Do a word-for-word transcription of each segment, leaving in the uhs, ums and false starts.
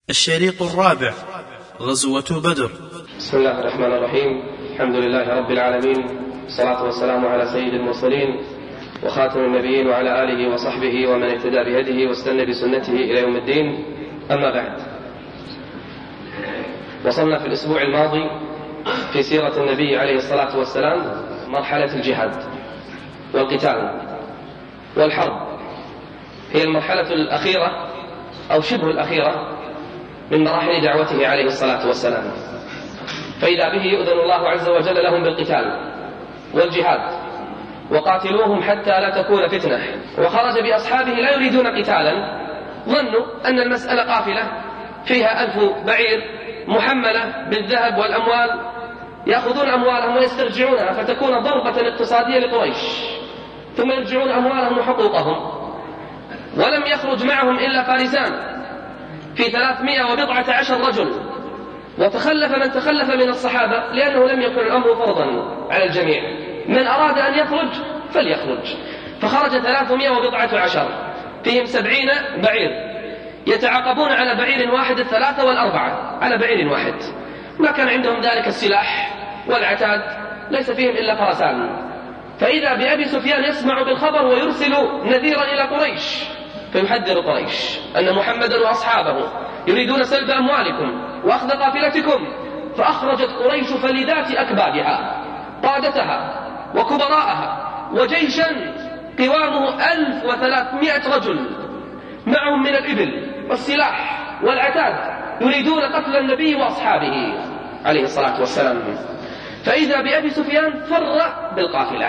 الشريط الرابع: غزوة بدر. بسم الله الرحمن الرحيم. الحمد لله رب العالمين، والصلاة والسلام على سيد المرسلين وخاتم النبيين وعلى آله وصحبه ومن اهتدى بهديه واستنى بسنته إلى يوم الدين. أما بعد، وصلنا في الأسبوع الماضي في سيرة النبي عليه الصلاة والسلام مرحلة الجهاد والقتال والحرب. هي المرحلة الأخيرة أو شبه الأخيرة من مراحل دعوته عليه الصلاة والسلام، فإذا به يؤذن الله عز وجل لهم بالقتال والجهاد: وقاتلوهم حتى لا تكون فتنة. وخرج بأصحابه لا يريدون قتالا، ظنوا أن المسألة قافلة فيها ألف بعير محملة بالذهب والأموال، يأخذون أموالهم ويسترجعونها فتكون ضربة اقتصادية لقريش، ثم يرجعون أموالهم وحقوقهم. ولم يخرج معهم إلا فارسان في ثلاثمائة وبضعة عشر رجل، وتخلف من تخلف من الصحابة لأنه لم يكن الأمر فرضا على الجميع، من أراد أن يخرج فليخرج. فخرج ثلاثمائة وبضعة عشر فيهم سبعين بعير، يتعاقبون على بعير واحد الثلاثة والأربعة على بعير واحد. ما كان عندهم ذلك السلاح والعتاد، ليس فيهم إلا فرسان. فإذا بأبي سفيان يسمع بالخبر ويرسل نذيرا إلى قريش فيحذر قريش أن محمدا وأصحابه يريدون سلب أموالكم وأخذ قافلتكم. فأخرجت قريش فلذات أكبادها، قادتها وكبراءها، وجيشا قوامه ألف وثلاثمائة رجل معهم من الإبل والسلاح والعتاد، يريدون قتل النبي وأصحابه عليه الصلاة والسلام. فإذا بأبي سفيان فر بالقافلة.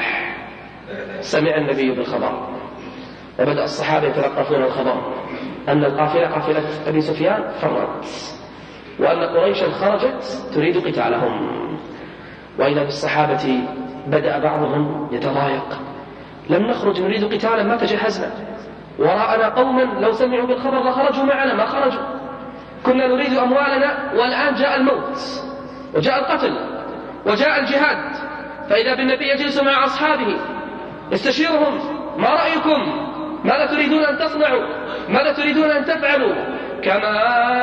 سمع النبي بالخبر وبدأ الصحابة يتلقفون الخبر أن القافلة قافلة أبي سفيان فرت، وأن قريشا خرجت تريد قتالهم. وإذا بالصحابة بدأ بعضهم يتضايق: لم نخرج نريد قتالا، ما تجهزنا، وراءنا قوما لو سمعوا بالخبر لخرجوا معنا، ما خرجوا، كنا نريد أموالنا والآن جاء الموت وجاء القتل وجاء الجهاد. فإذا بالنبي يجلس مع أصحابه يستشيرهم: ما رأيكم؟ ماذا تريدون أن تصنعوا؟ ماذا تريدون أن تفعلوا؟ كما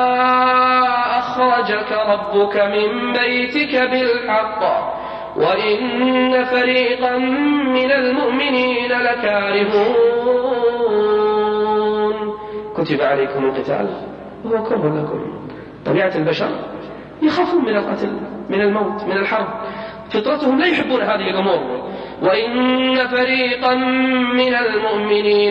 أخرجك ربك من بيتك بالحق وإن فريقا من المؤمنين لكارهون. كتب عليكم القتال وهو كره لكم. طبيعة البشر يخافون من القتل، من الموت، من الحرب، فطرتهم لا يحبون هذه الأمور. وإن فريقا من المؤمنين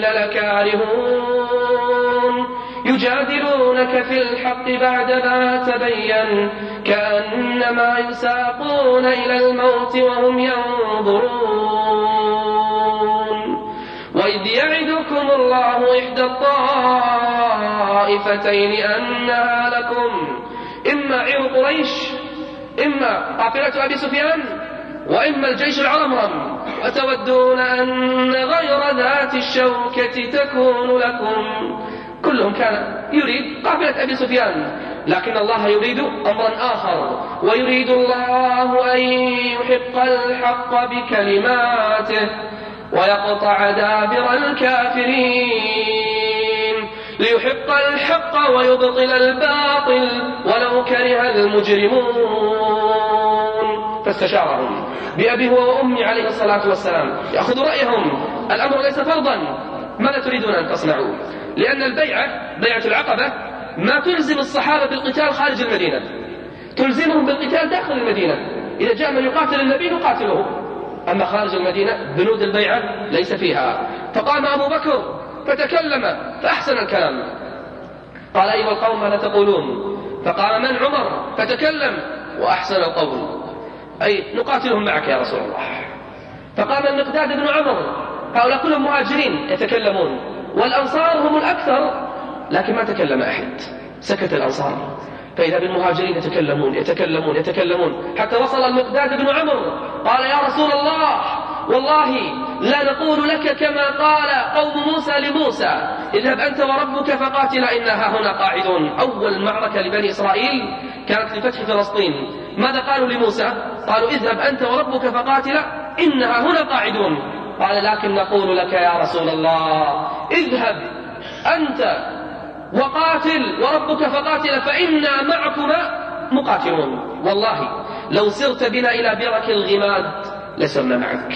لكارهون يجادلونك في الحق بعدما تبين كأنما يساقون إلى الموت وهم ينظرون. وإذ يعدكم الله إحدى الطائفتين أنها لكم، إما عير قريش، إما قافلة أبي سفيان، وإما الجيش العرمرم، وتودون أن غير ذات الشوكة تكون لكم. كلهم كان يريد قافلة أبي سفيان، لكن الله يريد أمرا آخر، ويريد الله أن يحق الحق بكلماته ويقطع دابر الكافرين، ليحق الحق ويبطل الباطل ولو كره المجرمون. فاستشارهم بأبي وأمي عليه الصلاة والسلام، يأخذ رأيهم. الأمر ليس فرضا، ماذا تريدون أن تصنعوا؟ لأن البيعة، بيعة العقبة، ما تلزم الصحابة بالقتال خارج المدينة، تلزمهم بالقتال داخل المدينة. إذا جاء من يقاتل النبي نقاتله، أما خارج المدينة بنود البيعة ليس فيها. فقام أبو بكر فتكلم فأحسن الكلام، قال: أيها القوم ماذا تقولون؟ فقام من؟ عمر، فتكلم وأحسن القول، أي نقاتلهم معك يا رسول الله. فقام المقداد بن عمر، هؤلاء كلهم مهاجرين يتكلمون، والأنصار هم الأكثر، لكن ما تكلم أحد، سكت الأنصار. فإذا بالمهاجرين يتكلمون يتكلمون يتكلمون حتى وصل المقداد بن عمر قال: يا رسول الله، والله لا نقول لك كما قال قوم موسى لموسى: اذهب أنت وربك فقاتلا إنها هنا قاعدون. أول معركة لبني إسرائيل كانت لفتح فلسطين، ماذا قالوا لموسى؟ قالوا: اذهب أنت وربك فقاتلا إنها هنا قاعدون. قال: لكن نقول لك يا رسول الله، اذهب أنت وقاتل وربك فقاتل فإنا معكما مقاتلون. والله لو سرت بنا إلى برك الغماد لسرنا معك.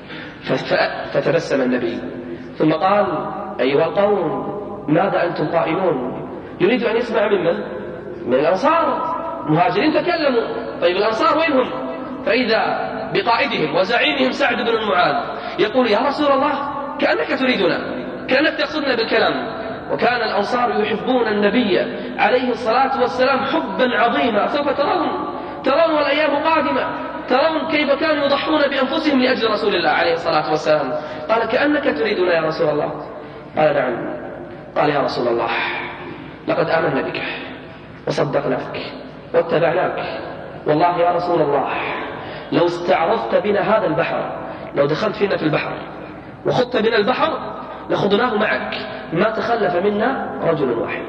فتبسم النبي ثم قال أيها القوم ماذا أنتم قائلون؟ يريد أن يسمع ممن؟ من الأنصار. مهاجرين تكلموا، طيب الأنصار وينهم؟ فإذا بقائدهم وزعيمهم سعد بن معاذ يقول يا رسول الله كأنك تريدنا، كأنك تقصدنا بالكلام. وكان الأنصار يحبون النبي عليه الصلاة والسلام حبا عظيما. سوف ترون ترون الأيام قادمة، ترون كيف كانوا يضحون بأنفسهم لأجل رسول الله عليه الصلاة والسلام. قال كأنك تريدنا يا رسول الله؟ قال نعم. قال يا رسول الله لقد آمنا بك وصدقناك واتبعناك، والله يا رسول الله لو استعرضت بنا هذا البحر، لو دخلت فينا في البحر وخضت بنا البحر لخضناه معك، ما تخلف منا رجل واحد.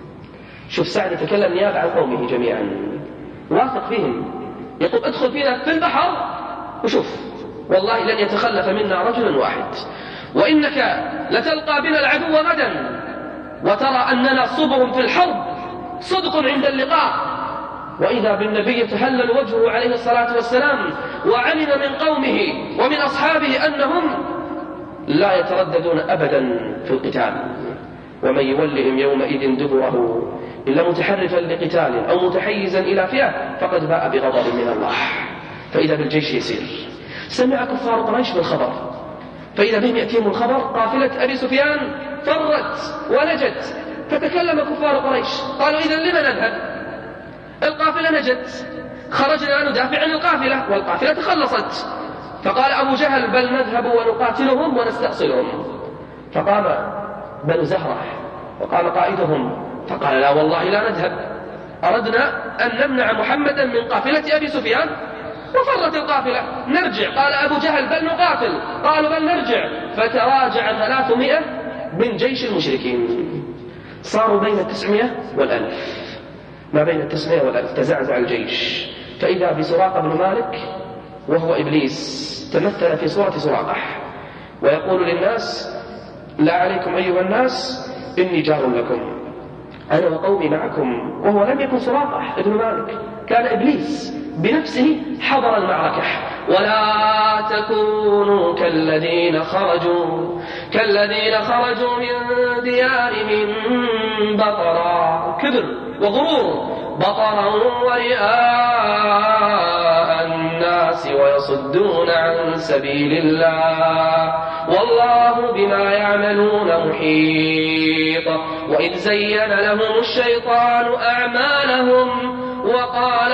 شوف سعد يتكلم نيابة عن قومه جميعا، واثق فيهم، يقول ادخل فينا في البحر وشوف والله لن يتخلف منا رجل واحد، وإنك لتلقى بنا العدو غدا وترى أننا صبر في الحرب صدق عند اللقاء. وإذا بالنبي يتهلل وجهه عليه الصلاة والسلام وعلم من قومه ومن أصحابه أنهم لا يترددون أبدا في القتال. ومن يولهم يومئذ دبره إلا متحرفا لقتال أو متحيزا إلى فئة فقد باء بغضب من الله. فإذا بالجيش يسير. سمع كفار قريش بالخبر، فإذا بهم يأتيهم الخبر قافلة أبي سفيان فرت ونجت. فتكلم كفار قريش قالوا إذا لما نذهب؟ القافلة نجت، خرجنا ندافع عن القافلة والقافلة تخلصت. فقال أبو جهل بل نذهب ونقاتلهم ونستأصلهم. فقام بنو زهرة وقام قائدهم فقال لا والله لا نذهب، أردنا أن نمنع محمدا من قافلة أبي سفيان وفرت القافلة، نرجع. قال أبو جهل بل نقاتل، قالوا بل نرجع. فتراجع ثلاثمائة من جيش المشركين، صاروا بين التسعمائة والألف، ما بين التسعمائة والألف تزعزع الجيش. فإذا بسراقة بن مالك وهو إبليس تمثل في صورة سراقح ويقول للناس لا عليكم أيها الناس إني جار لكم، أنا وقومي معكم. وهو لم يكن سراقح ابن مالك، كان إبليس بنفسه حضر المعركة. ولا تكونوا كالذين خرجوا كالذين خرجوا من ديارهم بطرا، كبر وغرور، بطرا ورئاء الناس ويصدون عن سبيل الله والله بما يعملون محيط. وإذ زين لهم الشيطان أعمالهم وقال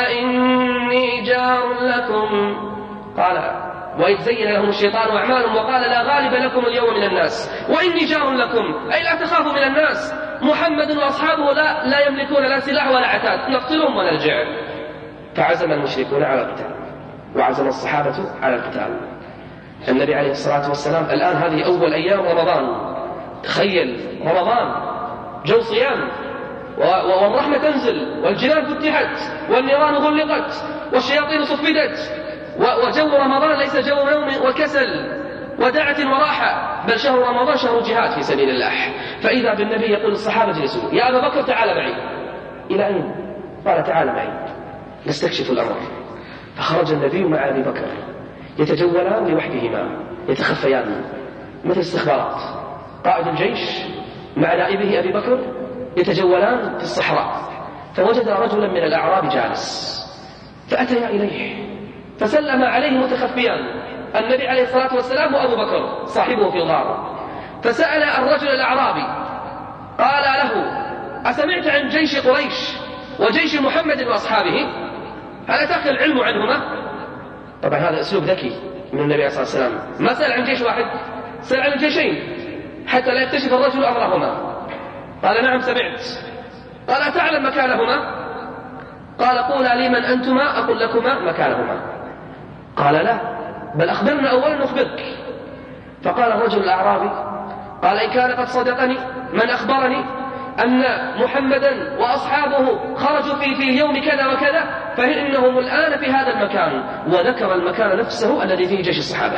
إني جار لكم قال وإذ زين لهم الشيطان أعمالهم وقال لا غالب لكم اليوم من الناس وإني جار لكم، أي لا تخافوا من الناس، محمد وأصحابه لا, لا يملكون لا سلاح ولا عتاد، نقتلهم ونرجع. فعزم المشركون على القتال وعزم الصحابة على القتال. النبي عليه الصلاة والسلام الآن هذه أول أيام رمضان، تخيل رمضان جو صيام والرحمة تنزل والجنان فتحت والنيران غلقت والشياطين صفدت، وجو رمضان ليس جو نوم وكسل ودعة وراحة، بل شهر رمضان شهر جهاد في سبيل الله. فإذا بالنبي يقول الصحابة اجلسوا، يا أبا بكر تعال معي. إلى أين؟ قال تعال معي نستكشف الأمر. فخرج النبي مع أبي بكر يتجولان لوحدهما يتخفيان مثل استخبارات. قائد الجيش مع نائبه أبي بكر يتجولان في الصحراء، فوجد رجلا من الأعراب جالس فأتيا إليه فسلم عليه متخفيان، النبي عليه الصلاة والسلام وأبو بكر صاحبه في الغار. فسأل الرجل الأعرابي قال له أسمعت عن جيش قريش وجيش محمد وأصحابه؟ هل أتاك العلم عنهما؟ طبعا هذا أسلوب ذكي من النبي عليه الصلاة والسلام، ما سأل عن جيش واحد، سأل عن الجيشين حتى لا يكتشف الرجل أمرهما. قال نعم سمعت. قال أتعلم مكانهما؟ قال قولا لي من أنتما أقول لكما مكانهما. قال لا بل أخبرنا أولا نخبرك. فقال الرجل الأعرابي قال إن كان قد صدقني من أخبرني أن محمدا وأصحابه خرجوا في في يوم كذا وكذا فإنهم الآن في هذا المكان، وذكر المكان نفسه الذي فيه جيش الصحابة.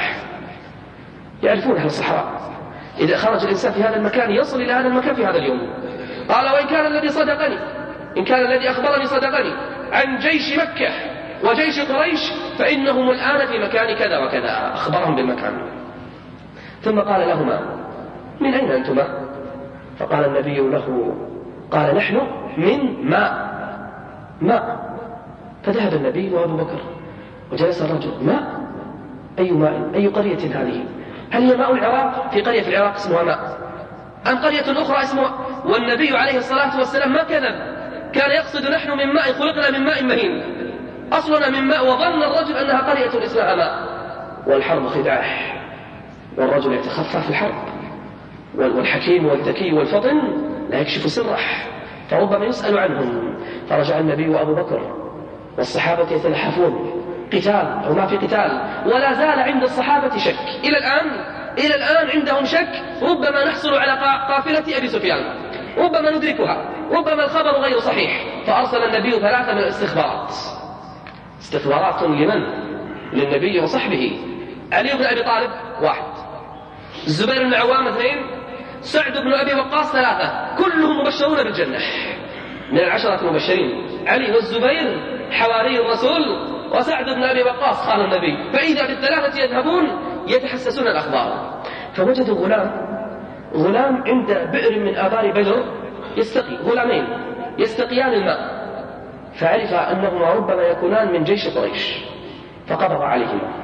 يعرفون أهل الصحراء إذا خرج الإنسان في هذا المكان يصل إلى هذا المكان في هذا اليوم. قال وإن كان الذي صدقني إن كان الذي أخبرني صدقني عن جيش مكة وجيش قريش فإنهم الآن في مكان كذا وكذا، أخبرهم بالمكان. ثم قال لهما من أين أنتما؟ فقال النبي له قال نحن من ماء ماء. فذهب النبي وأبو بكر وجلس الرجل ماء، أي ماء؟ أي قرية هذه؟ هل هي ماء العراق؟ في قرية في العراق اسمها ماء، أم قرية أخرى اسمها؟ والنبي عليه الصلاة والسلام ما كذب، كان يقصد نحن من ماء خلقنا من ماء مهين، أصلنا من ماء، وظن الرجل أنها قرية اسمها ماء. والحرب خداع، والرجل يتخفى في الحرب، والحكيم والذكي والفطن لا يكشف سره، فربما يسأل عنهم. فرجع النبي وأبو بكر والصحابة يتلحفون، قتال أو ما في قتال، ولا زال عند الصحابة شك إلى الآن إلى الآن عندهم شك، ربما نحصل على قافلة أبي سفيان، ربما ندركها، ربما الخبر غير صحيح. فأرسل النبي ثلاثة من الاستخبارات، استخبارات لمن؟ للنبي وصحبه. علي بن أبي طالب واحد، الزبير بن عوام اثنين، سعد بن أبي وقاص ثلاثة، كلهم مبشرون بالجنة من العشرة المبشرين. علي والزبير حواري الرسول، وسعد بن أبي وقاص خال النبي. فإذا بالثلاثة يذهبون يتحسسون الأخبار، فوجدوا غلام غلام عند بئر من آبار بدر يستقي، غلامين يستقيان الماء، فعرف أنهما ربما يكونان من جيش قريش، فقبض عليهما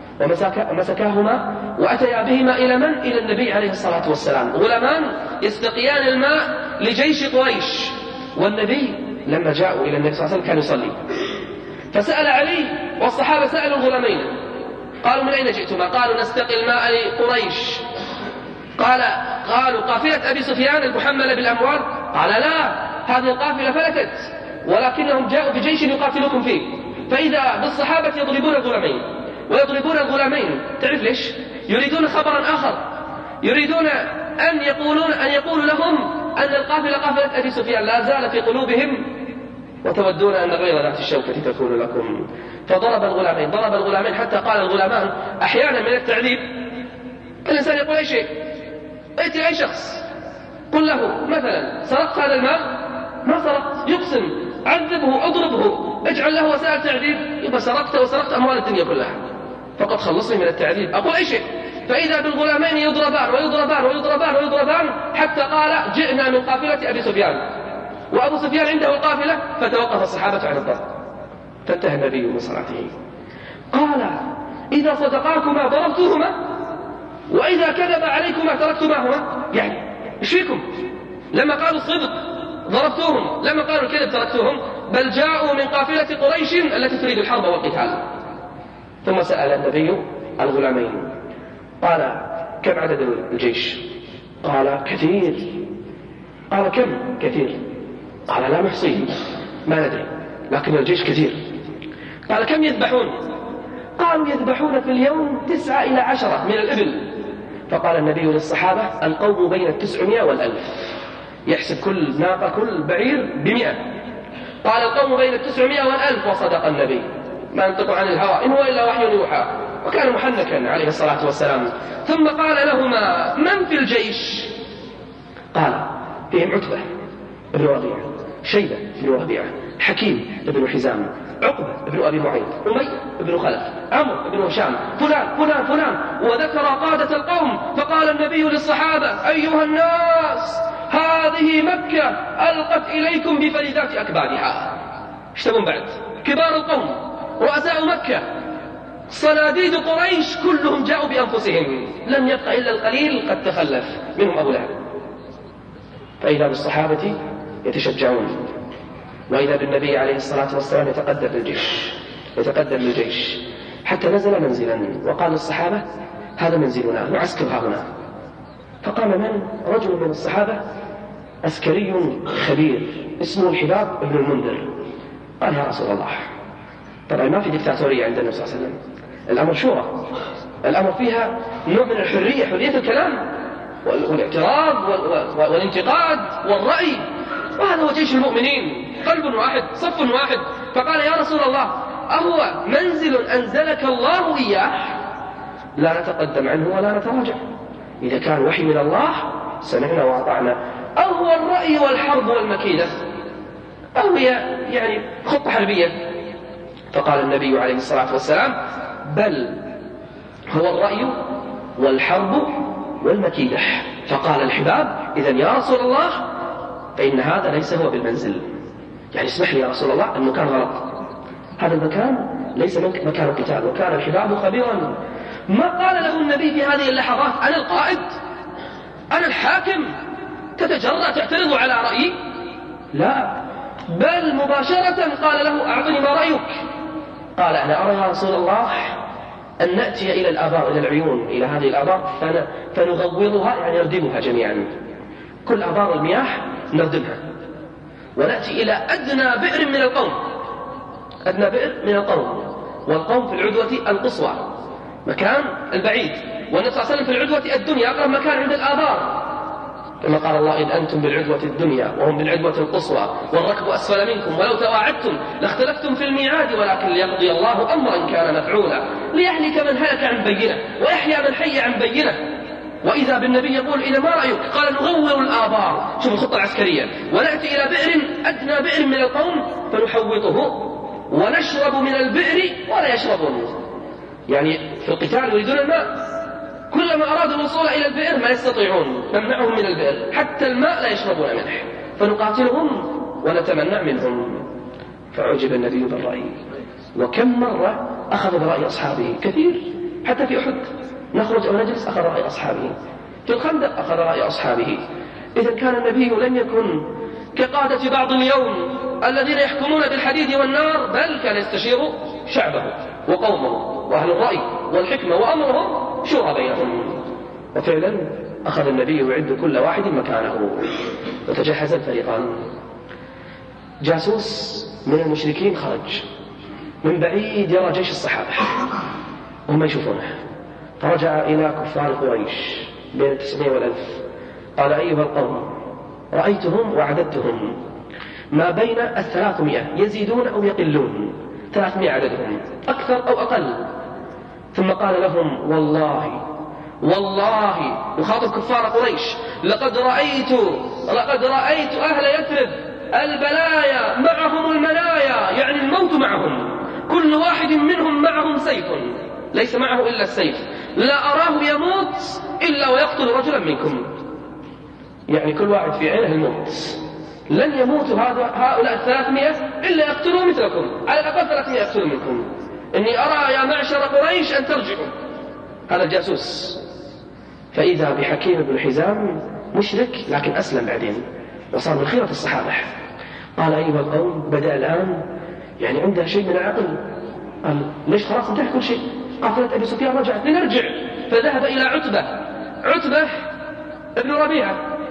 ومسكاهما وأتيا بهما إلى من؟ إلى النبي عليه الصلاة والسلام، غلامان يستقيان الماء لجيش قريش. والنبي لما جاءوا إلى النبي صلى الله عليه وسلم كان يصلي، فسأل علي والصحابة سألوا الغلامين، قالوا من أين جئتما؟ قالوا نستقي الماء لقريش. قال قالوا قافلة أبي سفيان المحملة بالأموال؟ قال لا، هذه القافلة فلتت، ولكنهم جاءوا بجيش يقاتلكم فيه. فإذا بالصحابة يضربون الغلامين ويضربون الغلامين، تعرف ليش؟ يريدون خبرا آخر، يريدون أن يقولون أن يقولوا لهم أن القافلة قافلة أبي سفيان لا زال في قلوبهم، وتودون أن غير ذات الشوكة تكون لكم. فضرب الغلامين ضرب الغلامين حتى قال الغلامان أحيانا من التعذيب الإنسان يقول أي شيء، ائتي أي شخص قل له مثلا سرقت هذا المال؟ ما سرقت، يقسم، عذبه، اضربه، اجعل له وسائل تعذيب، يبقى سرقت وسرقت أموال الدنيا كلها، فقد خلصني من التعذيب، أقول أي شيء. فإذا بالغلامين يضربان ويضربان ويضربان ويضربان حتى قال جئنا من قافلة أبي سفيان، وأبو سفيان عنده القافلة، فتوقف الصحابة عن الضرب، فانتهى النبي من صلاته. قال إذا صدقاكما ضربتوهما، وإذا كذب عليكما تركتماهما. يعني إيش فيكم؟ لما قالوا الصدق ضربتوهم، لما قالوا الكذب تركتوهم، بل جاءوا من قافلة قريش التي تريد الحرب والقتال. ثم سأل النبي الغلامين قال كم عدد الجيش؟ قال كثير. قال كم كثير؟ قال لا نحصيه، ما ندري، لكن الجيش كثير. قال كم يذبحون؟ قالوا يذبحون في اليوم تسعة إلى عشرة من الإبل. فقال النبي للصحابة القوم بين التسعمائة والألف، يحسب كل ناقة كل بعير بمئة. قال القوم بين التسعمائة والألف، وصدق النبي ما ينطق عن الهوى إن هو إلا وحي يوحى، وكان محنكا عليه الصلاة والسلام. ثم قال لهما من في الجيش؟ قال فيهم عتبة بن ربيعة، شيبة بن ربيعة، حكيم بن حزام، عقبة بن أبي معيط، أمية بن خلف، عمرو بن هشام، فلان فلان فلان، وذكر قادة القوم. فقال النبي للصحابة أيها الناس هذه مكة ألقت إليكم بفريدات أكبادها. اشتبون بعد كبار القوم، رؤساء مكة، صناديد قريش كلهم جاءوا بأنفسهم، لم يبق إلا القليل قد تخلف منهم أبو لهب. فإذا بالصحابة يتشجعون، وإذا بالنبي عليه الصلاة والسلام يتقدم الجيش يتقدم الجيش حتى نزل منزلا، وقال للصحابة هذا منزلنا، نعسكر ها هنا. فقام من رجل من الصحابة عسكري خبير اسمه الحباب بن المنذر، قال يا رسول الله، طبعا ما في ديكتاتورية عند النبي صلى الله عليه وسلم، الأمر شورى، الأمر فيها نوع من الحرية، حرية الكلام والاعتراض والانتقاد والرأي، وهذا هو جيش المؤمنين، قلب واحد صف واحد. فقال يا رسول الله أهو منزل أنزلك الله إياه؟ لا نتقدم عنه ولا نتراجع، إذا كان وحي من الله سمعنا وأطعنا. أو هو الرأي والحرب والمكيدة، أو هي يعني خطة حربية؟ فقال النبي عليه الصلاة والسلام: بل هو الرأي والحرب والمكيدة. فقال الحباب: إذن يا رسول الله فإن هذا ليس هو بالمنزل، يعني اسمح لي يا رسول الله، المكان غلط، هذا المكان ليس مكان القتال. وكان الحباب خبيرا، ما قال له النبي في هذه اللحظات: أنا القائد، أنا الحاكم، تتجرأ تعترض على رأيي؟ لا، بل مباشرة قال له: أعطني ما رأيك. قال: أنا أرى يا رسول الله أن نأتي إلى الآبار، إلى العيون، إلى هذه الآبار فنغوضها، يعني نردمها جميعا، كل آبار المياه نردمها، ونأتي إلى أدنى بئر من القوم، أدنى بئر من القوم، والقوم في العدوة القصوى، مكان البعيد، والنبي صلى الله عليه وسلم في العدوة الدنيا، أقرب مكان عند الآبار، كما قال الله: إذ أنتم بالعدوة الدنيا وهم بالعدوة القصوى والركب أسفل منكم ولو تواعدتم لاختلفتم في الميعاد ولكن ليقضي الله أمرا كان مفعولا ليهلك من هلك عن بينة ويحيى من حي عن بينة. وإذا بالنبي يقول: إذا ما رأيك؟ قال: نغور الآبار، شوف الخطة العسكرية، ونأتي إلى بئر أدنى بئر من القوم فنحوطه ونشرب من البئر ولا يشربون، يعني في القتال يريدون الماء، كلما أرادوا الوصول إلى البئر ما يستطيعون، نمنعهم من البئر، حتى الماء لا يشربون منه، فنقاتلهم ونتمنع منهم. فعجب النبي بالرأي، وكم مرة أخذ برأي أصحابه، كثير، حتى في أحد نخرج أو نجلس أخذ رأي أصحابه، في الخندق أخذ رأي أصحابه. إذا كان النبي لم يكن كقادة بعض اليوم الذين يحكمون بالحديد والنار، بل كان يستشير شعبه وقومه وأهل الرأي والحكمة، وأمرهم شورى بينهم. وفعلا أخذ النبي يعد كل واحد مكانه، وتجهز الفريقان. جاسوس من المشركين خرج من بعيد يرى جيش الصحابة وهم يشوفونه، فرجع إلى كفار قريش بين التسعمائة والألف، قال: أيها القوم، رأيتهم وعددتهم ما بين الثلاثمائة، يزيدون أو يقلون، ثلاثمائة عددهم، أكثر أو أقل. ثم قال لهم: والله والله، يخاطب كفار قريش، لقد رأيت لقد رأيت أهل يثرب البلايا معهم المنايا، يعني الموت معهم، كل واحد منهم معهم سيف، ليس معه إلا السيف، لا أراه يموت إلا ويقتل رجلا منكم، يعني كل واحد في عينه الموت، لن يموت هؤلاء الثلاثمائة إلا يقتلوا مثلكم، على الأقل ثلاثمائة يقتلوا منكم، إني أرى يا معشر قريش أن ترجعوا. هذا الجاسوس. فإذا بحكيم بن حزام مشرك لكن أسلم بعدين وصار من خيرة الصحابة. قال: أيها القوم، بدأ الآن يعني عنده شيء من العقل، قال: ليش خلاص انتهى كل شيء، قافلة أبي سفيان رجعت، لنرجع. فذهب إلى عتبة عتبة ابن ربيعة،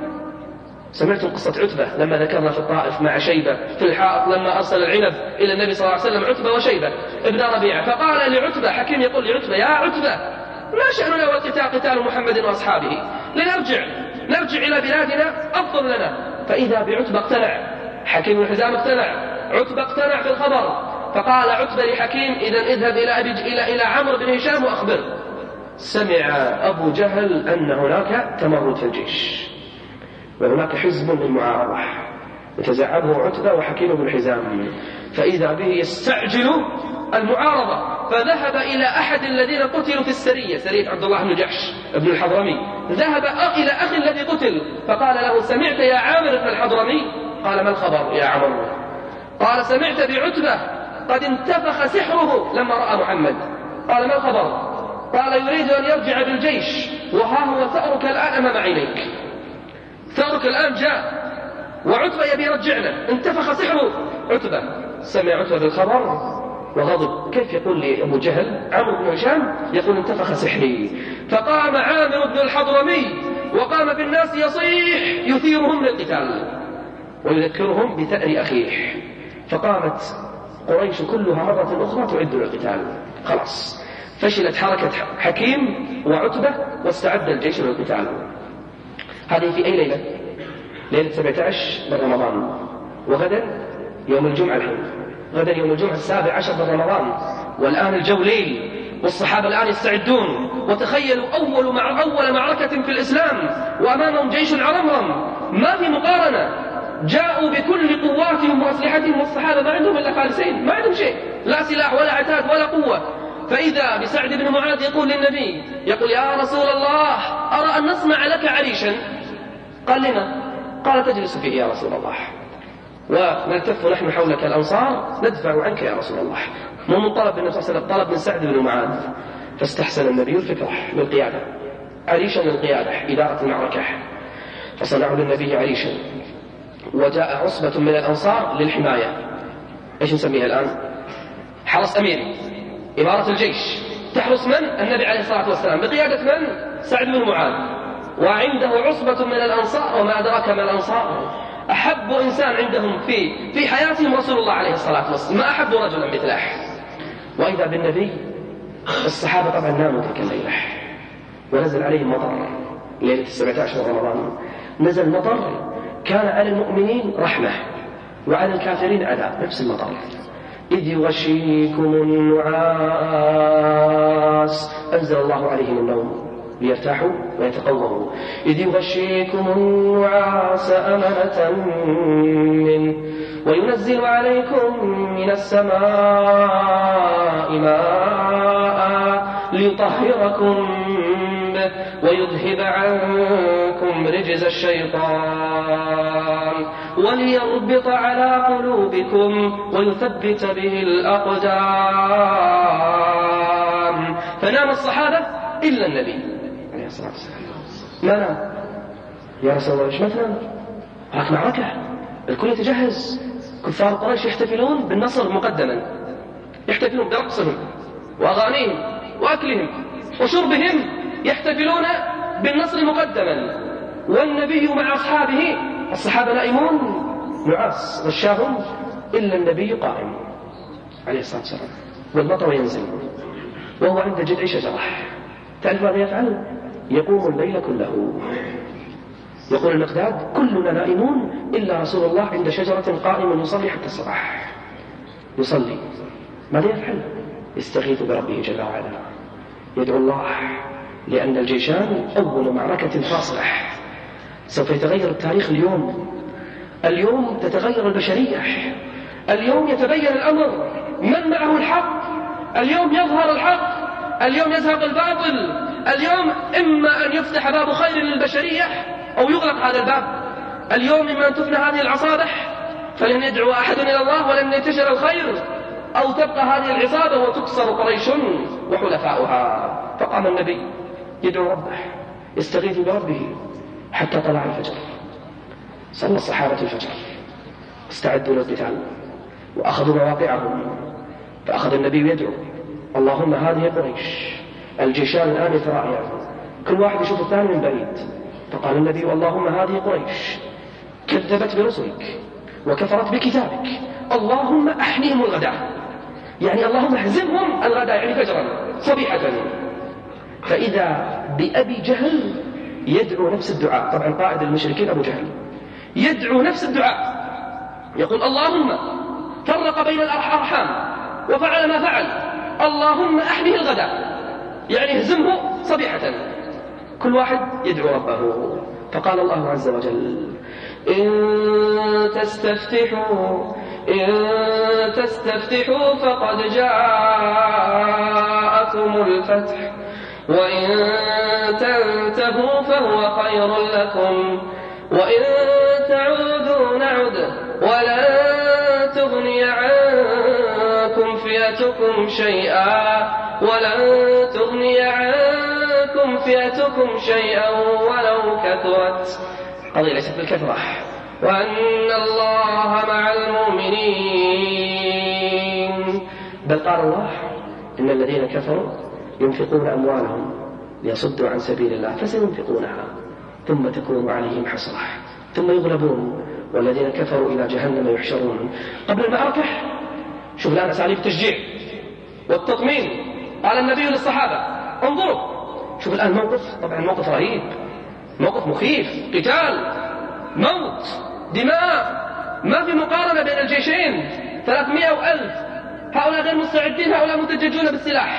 سمعتم قصة عتبة لما ذكرنا في الطائف مع شيبة في الحائط لما أرسل العنب إلى النبي صلى الله عليه وسلم، عتبة وشيبة ابن ربيعة. فقال لعتبة، حكيم يقول لعتبة: يا عتبة، ما شأننا والقتال قتال محمد وأصحابه، لنرجع نرجع إلى بلادنا أفضل لنا. فإذا بعتبة اقتنع، حكيم بن حزام اقتنع، عتبة اقتنع في الخبر. فقال عتبة لحكيم: إذا اذهب إلى أبي إلى إلى عمرو بن هشام وأخبره. سمع أبو جهل أن هناك تمرد في الجيش وهناك حزب للمعارضة، يتزعمه عتبة وحكيم بن حزام، فإذا به يستعجل المعارضة. فذهب إلى أحد الذين قتلوا في السرية، سرية عبد الله بن جحش بن الحضرمي، ذهب إلى أخي الذي قتل فقال له: سمعت يا عامر بن الحضرمي؟ قال: ما الخبر يا عمر؟ قال: سمعت بعتبة قد انتفخ سحره لما رأى محمد. قال: ما الخبر؟ قال: يريد أن يرجع بالجيش، وها هو ثأرك الآن أمام عينيك، ثأرك الآن جاء وعتبة يبي يرجعنا، انتفخ سحره. عتبة سمع عتبة بالخبر وغضب، كيف يقول لي أبو جهل عمرو بن هشام يقول انتفخ سحري؟ فقام عامر بن الحضرمي وقام بالناس يصيح يثيرهم للقتال ويذكرهم بثأر أخيه. فقامت قريش كلها مرة أخرى تعد للقتال، خلاص فشلت حركة حكيم وعتبة واستعد الجيش للقتال. هذه في أي ليلة؟ ليلة سبعة عشر من رمضان، وغدا يوم الجمعة الحين، غدا يوم الجمعة السابع عشر من رمضان، والآن الجو ليل والصحابة الآن يستعدون. وتخيلوا أول مع أول معركة في الإسلام وأمامهم جيش عرمرم ما في مقارنة، جاءوا بكل قواتهم وأسلحتهم والصحابة ما عندهم إلا فارسين، ما عندهم شيء، لا سلاح ولا عتاد ولا قوة. فإذا بسعد بن معاذ يقول للنبي، يقول يا رسول الله أرى أن نصنع لك عريشا. قال لنا؟ قال تجلس فيه يا رسول الله ونلتف نحن حولك الأنصار ندفع عنك يا رسول الله. مو من طلب النبي صلى الله عليه وسلم، طلب من سعد بن معاذ. فاستحسن النبي الفكرة للقيادة، عريشا للقيادة إدارة المعركة، فصنعوا للنبي عريشا. وجاء عصبة من الأنصار للحماية، إيش نسميها الآن؟ حرس أميري، إمارة الجيش، تحرس من؟ النبي عليه الصلاة والسلام بقيادة من؟ سعد بن معاذ. وعنده عصبة من الأنصار، وما أدراك ما الأنصار، أحب إنسان عندهم في في حياتهم رسول الله عليه الصلاة والسلام، ما أحب رجلا مثله. وإذا بالنبي، الصحابة طبعا ناموا تلك الليلة ونزل عليهم مطر ليلة السبعة عشر من رمضان، نزل مطر كان على المؤمنين رحمة وعلى الكافرين عذاب، نفس المطر. إذ يغشيكم النعاس أنزل الله عليهم النوم ليرتاحوا ويتقوموا. إذ يغشيكم النعاس أمنة منه وينزل عليكم من السماء ماء ليطهركم به ويذهب عنكم رجز الشيطان وليربط على قلوبكم ويثبت به الأقدام. فنام الصحابة إلا النبي عليه الصلاة والسلام، ما نام. يا رسول الله ليش ما تنام؟ هاك معركة، الكل يتجهز، كفار قريش يحتفلون بالنصر مقدما، يحتفلون برقصهم وأغانيهم وأكلهم وشربهم، يحتفلون بالنصر مقدما، والنبي مع أصحابه، الصحابة نائمون نعاس غشاهم، إلا النبي قائم عليه الصلاة والسلام، والمطر ينزل وهو عند جذع شجرة. تعرف ماذا يفعل؟ يقوم الليل كله. يقول المقداد كلنا نائمون إلا رسول الله عند شجرة قائم يصلي حتى الصباح، يصلي. ماذا يفعل؟ يستغيث بربه جل وعلا، يدعو الله، لأن الجيشان أول معركة فاصلة، سوف يتغير التاريخ اليوم. اليوم تتغير البشرية، اليوم يتبين الأمر، من معه الحق، اليوم يظهر الحق، اليوم يزهق الباطل، اليوم إما أن يفتح باب خير للبشرية أو يغلق هذا الباب. اليوم إما أن تفنى هذه العصابة فلن يدعو أحد إلى الله ولن ينتشر الخير، أو تبقى هذه العصابة وتكسر قريش وحلفاؤها. فقام النبي يدعو ربه، يستغيث بربه حتى طلع الفجر. صلى الصحابة الفجر، استعدوا للقتال وأخذوا مواقعهم. فأخذ النبي يدعو اللهم هذه قريش، الجيشان الآن يتراءيان، كل واحد يشوف الثاني من بعيد. فقال النبي اللهم هذه قريش كذبت برسلك وكفرت بكتابك، اللهم أحنهم الغداء، يعني اللهم اهزمهم الغداء، يعني فجرا صبيحة. فإذا بأبي جهل يدعو نفس الدعاء، طبعا قائد المشركين أبو جهل يدعو نفس الدعاء، يقول اللهم فرق بين الأرحام وفعل ما فعل، اللهم أحنه الغداء، يعني اهزمه صبيحة. كل واحد يدعو ربه. فقال الله عز وجل إن تستفتحوا إن تستفتحوا فقد جاءكم الفتح وإن تنتهوا فهو خير لكم وإن تعودوا نعد ولن تغني عنكم فئتكم شيئا ولن تغني عنكم فئتكم شيئا ولو كثرت. قضية ليست بالكثرة، وأن الله مع المؤمنين. بل قال الله إن الذين كفروا ينفقون أموالهم ليصدوا عن سبيل الله فسينفقونها ثم تكون عليهم حسرة ثم يغلبون والذين كفروا إلى جهنم يحشرون. قبل المعركة شوف الآن أساليب التشجيع والتطمين. قال النبي للصحابة انظروا، شوف الآن موقف، طبعا موقف رهيب، موقف مخيف، قتال، موت، دماء، ما في مقارنة بين الجيشين، ثلاثمائة وألف، هؤلاء غير مستعدين، هؤلاء متججون بالسلاح،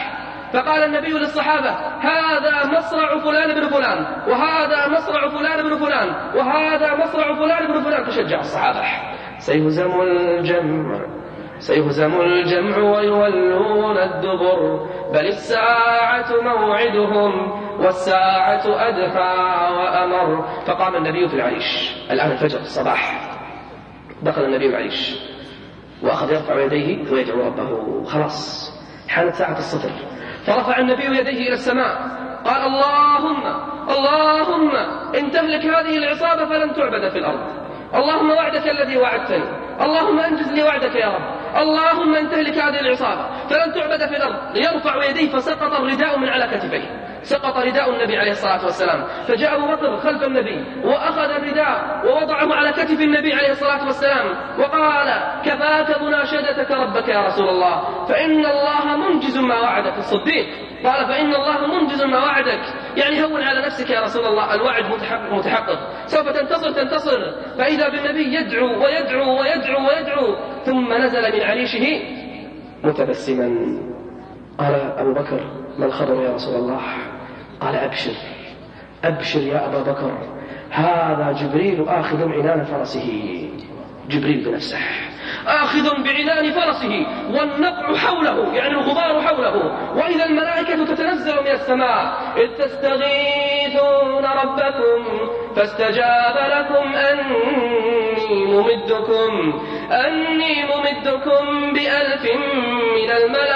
فقال النبي للصحابة: هذا مصرع فلان بن فلان، وهذا مصرع فلان بن فلان، وهذا مصرع فلان بن فلان. فشجع الصحابة: سيهزم الجمع سيهزم الجمع ويولون الدبر، بل الساعة موعدهم والساعة أدهى وأمر. فقام النبي في العريش. الآن الفجر الصباح، دخل النبي العريش وأخذ يرفع يديه ويدعو ربه. خلاص حانت ساعة الصفر. فرفع النبي يديه إلى السماء، قال: اللهم اللهم إن تهلك هذه العصابة فلن تعبد في الأرض، اللهم وعدك الذي وعدتني، اللهم أنجز لي وعدك يا رب، اللهم إن تهلك هذه العصابة فلن تعبد في الأرض. ليرفع يديه فسقط الرداء من على كتفيه، سقط رداء النبي عليه الصلاة والسلام. فجاء أبو بكر خلف النبي وأخذ الرداء ووضعه على كتف النبي عليه الصلاة والسلام وقال: كفاك مناشدتك ربك يا رسول الله، فإن الله منجز ما وعدك. الصديق قال: فإن الله منجز ما وعدك، يعني هون على نفسك يا رسول الله، الوعد متحقق متحقق، سوف تنتصر تنتصر. فإذا بالنبي يدعو ويدعو ويدعو ويدعو، ثم نزل من عريشه متبسما. قال أبو بكر: ما الخبر يا رسول الله؟ قال: أبشر أبشر يا أبا بكر، هذا جبريل آخذ عنان فرسه. جبريل بنفسه آخذ بعنان فرسه والنقع حوله، يعني الغبار حوله، وإذا الملائكة تتنزل من السماء: إذ تستغيثون ربكم فاستجاب لكم أني ممدكم أني ممدكم بألف من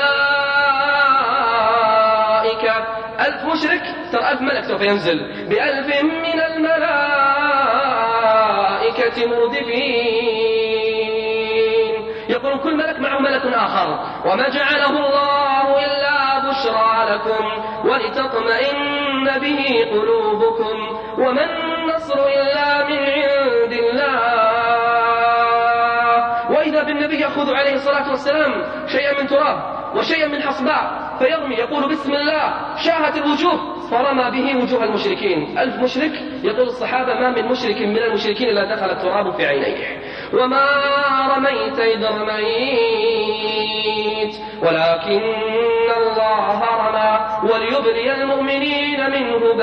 الملائكة. ألف مشرك، ترى ألف ملك سوف ينزل، بألف من الملائكة مردفين. يقول كل ملك معه ملك آخر: وما جعله الله إلا بشرى لكم ولتطمئن به قلوبكم وما النصر إلا من عند الله. وإذا بالنبي يأخذ عليه الصلاة والسلام شيئا من تراب وشيئا من حصباء فيرمي، يقول: بسم الله، شاهت الوجوه، فرمى به وجوه المشركين. ألف مشرك. يقول الصحابة: ما من مشرك من المشركين إلا دخل التراب في عينيه. وما رميت إذ رميت ولكن الله رمى وليبلي المؤمنين منه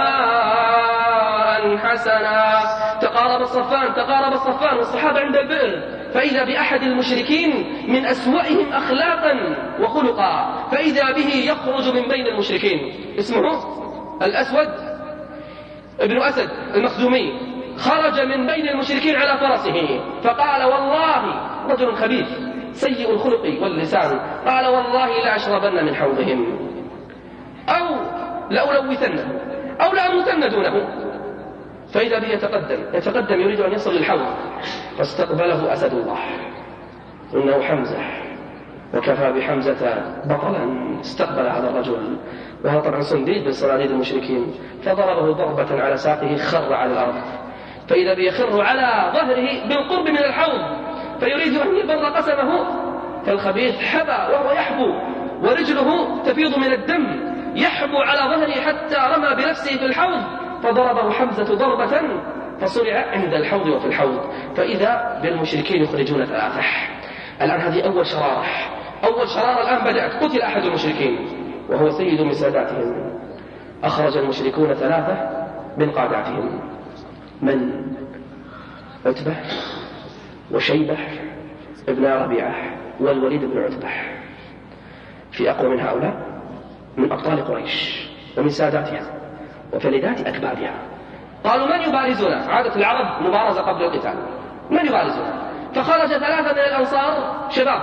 بلاء حسنا. تقارب الصفان تقارب الصفان والصحابة عند البئر، فإذا بأحد المشركين من أسوأهم أخلاقا وخلقا، فإذا به يخرج من بين المشركين، اسمه الأسود ابن أسد المخزومي، خرج من بين المشركين على فرسه فقال: والله، رجل خبيث سيء الخلق واللسان، قال: والله لأشربن من حوضهم أو لألوثنه أو لأموتن دونه. فإذا به يتقدم يتقدم يريد أن يصل للحوض، فاستقبله أسد الله، إنه حمزة، وكفى بحمزة بطلا. استقبل هذا الرجل، وهو طبعا صنديد من صناديد المشركين، فضربه ضربة على ساقه، خر على الأرض. فإذا بيخر على ظهره بالقرب من الحوض، فيريد أن يبر قسمه، فالخبيث حبى وهو يحبو ورجله تفيض من الدم، يحبو على ظهره حتى رمى بنفسه في الحوض، فضربه حمزة ضربة فصرع عند الحوض وفي الحوض. فإذا بالمشركين يخرجون ثلاثة. الآن هذه أول شرارة أول شرارة الآن بدأت. قتل أحد المشركين وهو سيد من ساداتهم. أخرج المشركون ثلاثة من قاداتهم. من؟ عتبة وشيبة ابن ربيعة والوليد بن عتبة. في أقوى من هؤلاء من أبطال قريش ومن ساداتها وفلذات أكبادها. قالوا: من يبارزنا؟ عادة العرب مبارزة قبل القتال، من يبارزنا؟ فخرج ثلاثة من الأنصار شباب،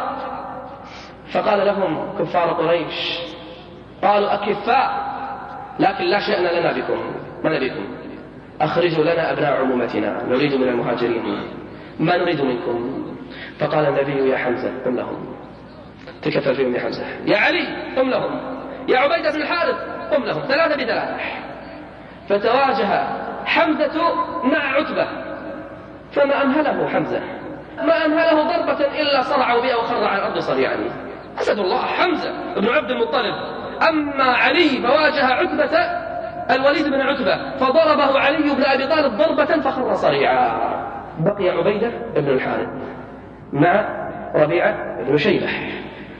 فقال لهم كفار قريش، قالوا: أكفاء، لكن لا شأن لنا بكم، ما نبيكم، أخرجوا لنا أبناء عمومتنا، نريد من المهاجرين، ما نريد منكم. فقال النبي: يا حمزة قم لهم، تكفل فيهم يا حمزة. يا علي قم لهم، يا عبيدة بن الحارث قم لهم، ثلاثة بثلاثة. فتواجه حمزة مع عتبة، فما أمهله حمزة، ما أمهله ضربة إلا صرعوا بها وخر على الأرض صريعا. أسد الله حمزة بن عبد المطلب. أما علي فواجه عتبة الوليد بن عتبة، فضربه علي بن أبي طالب ضربة فخر صريعا. بقي عبيدة بن الحارث مع ربيعة بن شيبة.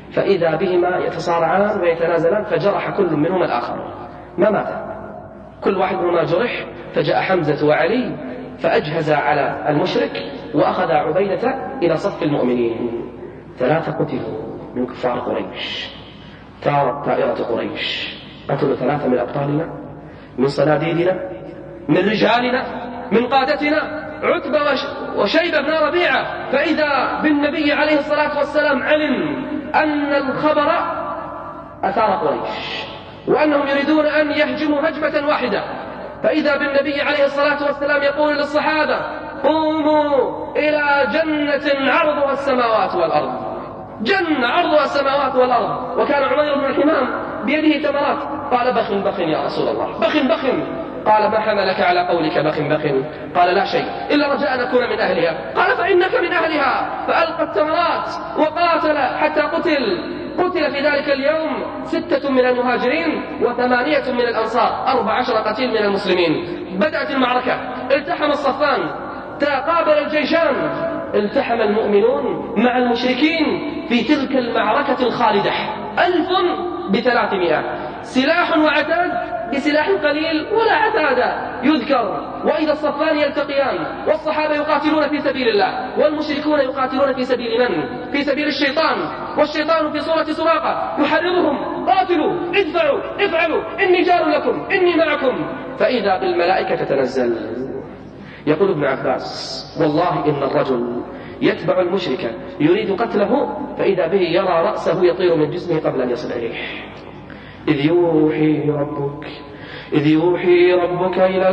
فإذا بهما يتصارعان ويتنازلان، فجرح كل منهما الآخر، ما مات، كل واحد منهما جرح. فجاء حمزة وعلي فأجهز على المشرك وأخذ عبيدة إلى صف المؤمنين. ثلاثة قتلوا من كفار قريش، طارت طائرة قريش، قتلوا ثلاثة من أبطالنا، من صناديدنا، من رجالنا، من قادتنا عتبة وشيبة بن ربيعة. فإذا بالنبي عليه الصلاة والسلام علم أن الخبر أثار قريش وأنهم يريدون أن يهجموا هجمة واحدة. فإذا بالنبي عليه الصلاة والسلام يقول للصحابة: قوموا إلى جنة عرضها السماوات والأرض، جنة عرضها السماوات والأرض. وكان عمير بن الحمام بيده تمرات، قال: بخ بخ يا رسول الله، بخ بخ. قال: ما حملك على قولك بخ بخ؟ قال: لا شيء إلا رجاء أن أكون من أهلها. قال: فإنك من أهلها. فألقى التمرات وقاتل حتى قتل. قتل في ذلك اليوم ستة من المهاجرين وثمانية من الأنصار، أربع عشر قتيل من المسلمين. بدأت المعركة، التحم الصفان، تقابل الجيشان، التحم المؤمنون مع المشركين في تلك المعركة الخالدة، ألف بثلاثمائة، سلاح وعتاد بسلاح قليل ولا عتاد يذكر. وإذا الصفان يلتقيان والصحابة يقاتلون في سبيل الله والمشركون يقاتلون في سبيل من؟ في سبيل الشيطان، والشيطان في صورة سراقة يحرضهم: قاتلوا، ادفعوا، افعلوا، إني جار لكم، إني معكم. فإذا بالملائكة تتنزل. يقول ابن عباس: والله إن الرجل يتبع المشرك يريد قتله، فإذا به يرى رأسه يطير من جسمه قبل أن يصل إليه. إذ يوحي ربك إذ يوحي ربك إلى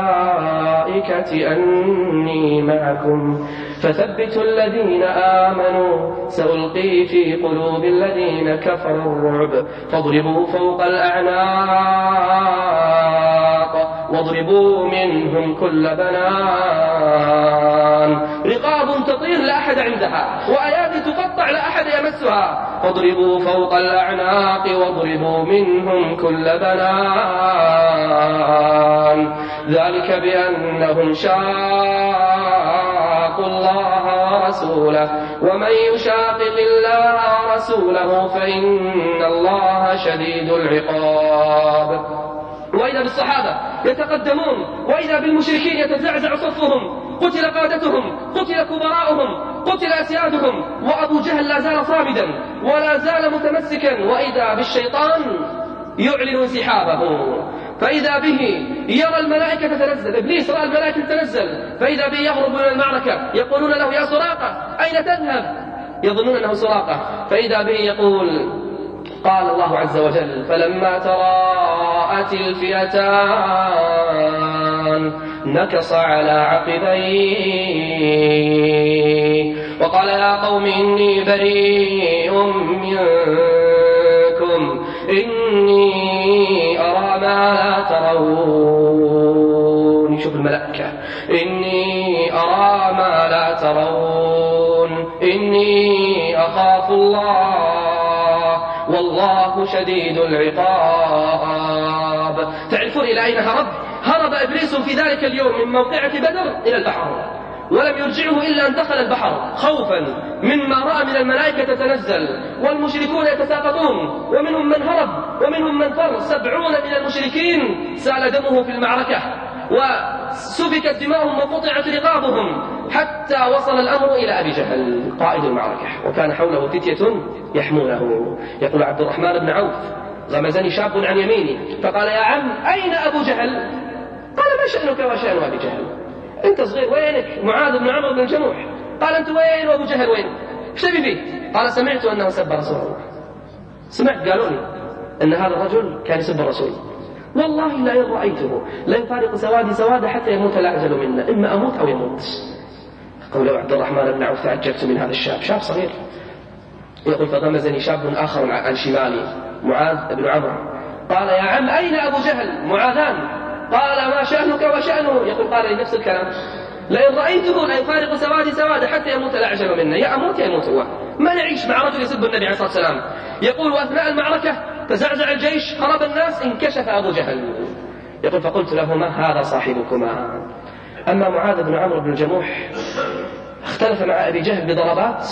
الملائكة أني معكم فثبتوا الذين آمنوا سألقي في قلوب الذين كفروا الرعب فاضربوا فوق الأعناق واضربوا منهم كل بنان. رقاب تطير لا أحد عندها، وأيادي تقطع لا أحد يمسها. فاضربوا فوق الأعناق واضربوا منهم كل بنان. ذلك بأنهم شاقوا الله ورسوله ومن يشاقق الله ورسوله فإن الله شديد العقاب. وإذا بالصحابة يتقدمون وإذا بالمشركين يتزعزع صفهم، قتل قادتهم، قتل كبراؤهم، قتل أسيادهم، وأبو جهل لا زال صامدا ولا زال متمسكا. وإذا بالشيطان يعلن انسحابه، فإذا به يرى الملائكة تتنزل. إبليس رأى الملائكة تتنزل، فإذا به يهرب من المعركة، يقولون له: يا سراقة أين تذهب؟ يظنون أنه سراقة. فإذا به يقول: قال الله عز وجل: فلما تراءت الفئتان نكص على عقبيه وقال: يا قوم إني بريء منكم إني أرى ما لا ترون. شوف الملائكة: إني أرى ما لا ترون إني أخاف الله والله شديد العقاب. تعرفون إلى أين هرب؟ هرب إبليس في ذلك اليوم من موقعة بدر إلى البحر، ولم يرجعه إلا أن دخل البحر خوفا مما رأى من الملائكة تتنزل والمشركون يتساقطون، ومنهم من هرب ومنهم من فر. سبعون من المشركين سال دمه في المعركة وسفكت دماؤهم وقطعت رقابهم، حتى وصل الأمر إلى أبي جهل قائد المعركة، وكان حوله فتية يحمونه. يقول عبد الرحمن بن عوف: غمزني شاب عن يميني فقال: يا عم أين أبو جهل؟ قال: ما شأنك وشأن أبي جهل؟ أنت صغير، وينك؟ معاذ بن عمرو بن الجموح. قال: أنت وين؟ وأبو جهل وين؟ ايش تبي فيه؟ قال: سمعت أنه سب رسول الله. سمعت قالوا لي أن هذا الرجل كان يسب الرسول، والله لا إن رأيته لا يفارق سوادي سواد حتى يموت لا أجل منا، إما أموت أو يموت. قول عبد الرحمن بن عوف: تعجبت من هذا الشاب، شاب صغير. يقول: فغمزني شاب آخر عن شمالي معاذ بن عمرو. قال: يا عم أين أبو جهل؟ معاذان. قال: ما شأنك وشأنه؟ يقول: قال لي نفس الكلام: لئن رأيته لا يفارق سوادي سواد حتى يموت لا أجل منا، يا أموت يا يموت هو، ما نعيش مع رجل يسب النبي عليه الصلاة والسلام. يقول: وأثناء المعركة تزعزع الجيش، هرب الناس، انكشف أبو جهل. يقول: فقلت لهما: هذا صاحبكما. أما معاذ بن عمرو بن الجموح اختلف مع أبي جهل بضربات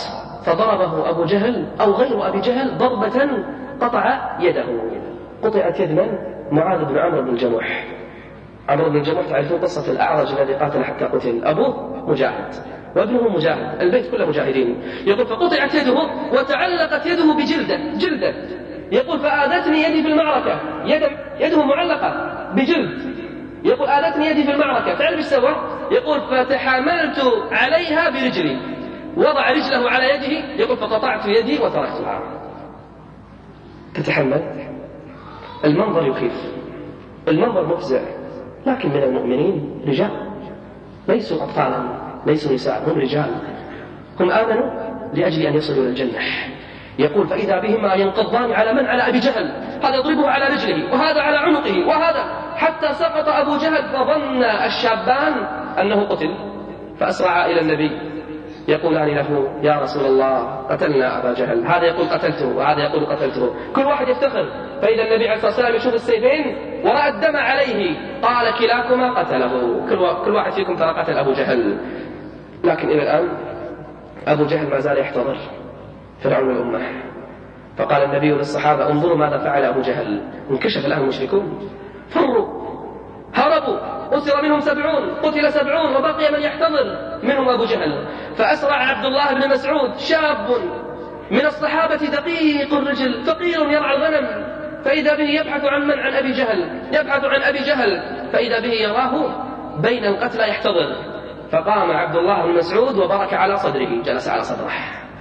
فضربه أبو جهل أو غير أبي جهل ضربة قطع يده. قطعت يد من؟ معاذ بن عمرو بن الجموح. عمرو بن الجموح تعرفون قصة الأعرج الذي قاتل حتى قتل، أبوه مجاهد وابنه مجاهد، البيت كله مجاهدين. يقول فقطعت يده وتعلقت يده بجلده جلده. يقول فآذتني يدي في المعركة، يد يده معلقة بجلد. يقول آذتني يدي في المعركة، تعرف ايش سوى؟ يقول فتحاملت عليها برجلي، وضع رجله على يده. يقول فقطعت يدي وتركتها. تتحمل؟ المنظر يخيف، المنظر مفزع، لكن من المؤمنين رجال ليسوا أطفالا ليسوا نساء، هم رجال، هم آمنوا لأجل أن يصلوا إلى الجنة. يقول فإذا بهما ينقضان على من؟ على أبي جهل، هذا يضربه على رجله وهذا على عنقه وهذا، حتى سقط أبو جهل فظن الشابان أنه قتل، فأسرعا إلى النبي يقولان له يا رسول الله قتلنا أبا جهل. هذا يقول قتلته وهذا يقول قتلته، كل واحد يفتخر. فإذا النبي عليه الصلاة والسلام يشوف السيفين ورأى الدم عليه قال كلاكما قتله، كل واحد فيكم ترى قتل أبو جهل. لكن إلى الآن أبو جهل ما زال يحتضر فرعون الأمة. فقال النبي للصحابة انظروا ماذا فعل أبو جهل. انكشف الآن المشركون، فروا هربوا، أسر منهم سبعون، قتل سبعون، وبقي من يحتضر منهم أبو جهل. فأسرع عبد الله بن مسعود شاب من الصحابة دقيق الرجل فقير يرعى الغنم، فإذا به يبحث عن من؟ عن أبي جهل، يبحث عن أبي جهل، فإذا به يراه بين القتلى يحتضر. فقام عبد الله بن مسعود وبرك على صدره، جلس على صدره.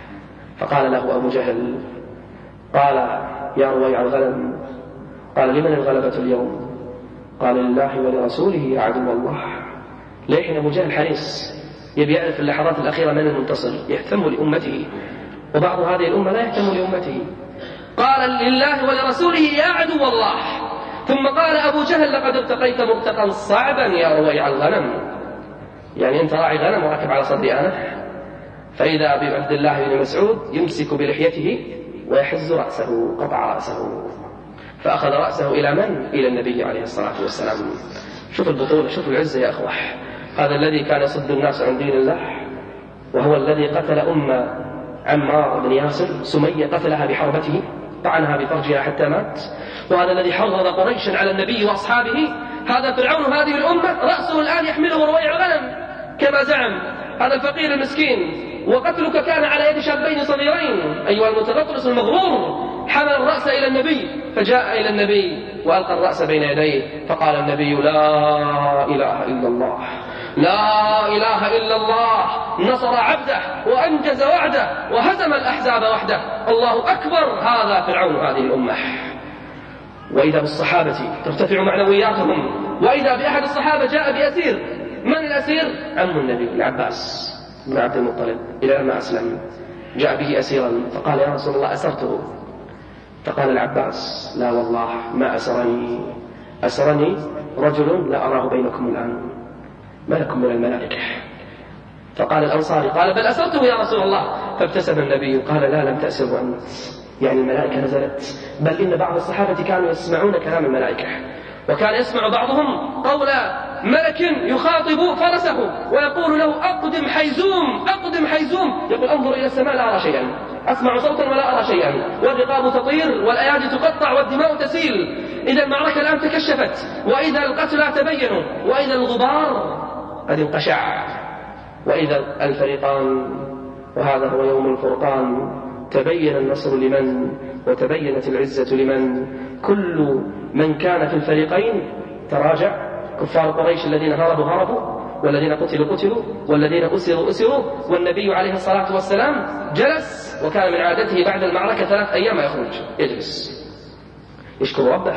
فقال له أبو جهل، قال يا رويع الغنم، قال لمن الغلبة اليوم؟ قال لله ولرسوله يا عدو الله. لكن أبو جهل حريص، يبي يعرف في اللحظات الأخيرة من المنتصر، يهتم لأمته، وبعض هذه الأمة لا يهتم لأمته. قال لله ولرسوله يا عدو الله. ثم قال أبو جهل لقد ارتقيت مرتقا صعبا يا رويع الغنم، يعني أنت راعي غنم وراكب على صدري أنا. فإذا بعبد الله بن مسعود يمسك بلحيته ويحز رأسه، قطع رأسه، فأخذ رأسه إلى من؟ إلى النبي عليه الصلاة والسلام. شوف البطولة، شوف العزة يا أخوة. هذا الذي كان يصد الناس عن دين الله، وهو الذي قتل أم عمار بن ياسر، سمية قتلها بحربته، طعنها بفرجها حتى مات. وهذا الذي حرض قريشا على النبي وأصحابه، هذا فرعون هذه الأمة، رأسه الآن يحمله رويع الغنم كما زعم هذا الفقير المسكين. وقتلك كان على يد شابين صغيرين أيها المتغطرس المغرور. حمل الرأس إلى النبي، فجاء إلى النبي وألقى الرأس بين يديه، فقال النبي لا إله إلا الله، لا إله إلا الله، نصر عبده وأنجز وعده وهزم الأحزاب وحده، الله أكبر. هذا فرعون هذه الأمة. وإذا بالصحابة ترتفع معنوياتهم، وإذا بأحد الصحابة جاء بأسير. من الأسير؟ عم النبي العباس بن عبد المطلب، إلى ما أسلم جاء به أسيرا، فقال يا رسول الله أسرته. فقال العباس لا والله ما أسرني، أسرني رجل لا أراه بينكم الآن، ملك من الملائكة. فقال الأنصاري قال بل أسرته يا رسول الله. فابتسم النبي قال لا لم تأسره أنت، يعني الملائكة نزلت. بل إن بعض الصحابة كانوا يسمعون كلام الملائكة، وكان يسمع بعضهم قول ملك يخاطب فرسه ويقول له أقدم حيزوم أقدم حيزوم، يقول أنظر إلى السماء لا أرى شيئا، أسمع صوتا ولا أرى شيئا، والرقاب تطير والأيادي تقطع والدماء تسيل. إذا المعركة الآن تكشفت، وإذا القتلى تبينوا، وإذا الغبار قد انقشع، وإذا الفريقان، وهذا هو يوم الفرقان، تبين النصر لمن وتبينت العزة لمن. كل من كان في الفريقين تراجع، كفار قريش الذين هربوا هربوا، والذين قتلوا قتلوا، والذين أسروا أسروا. والنبي عليه الصلاة والسلام جلس، وكان من عادته بعد المعركة ثلاث أيام يخرج يجلس يشكر ربه،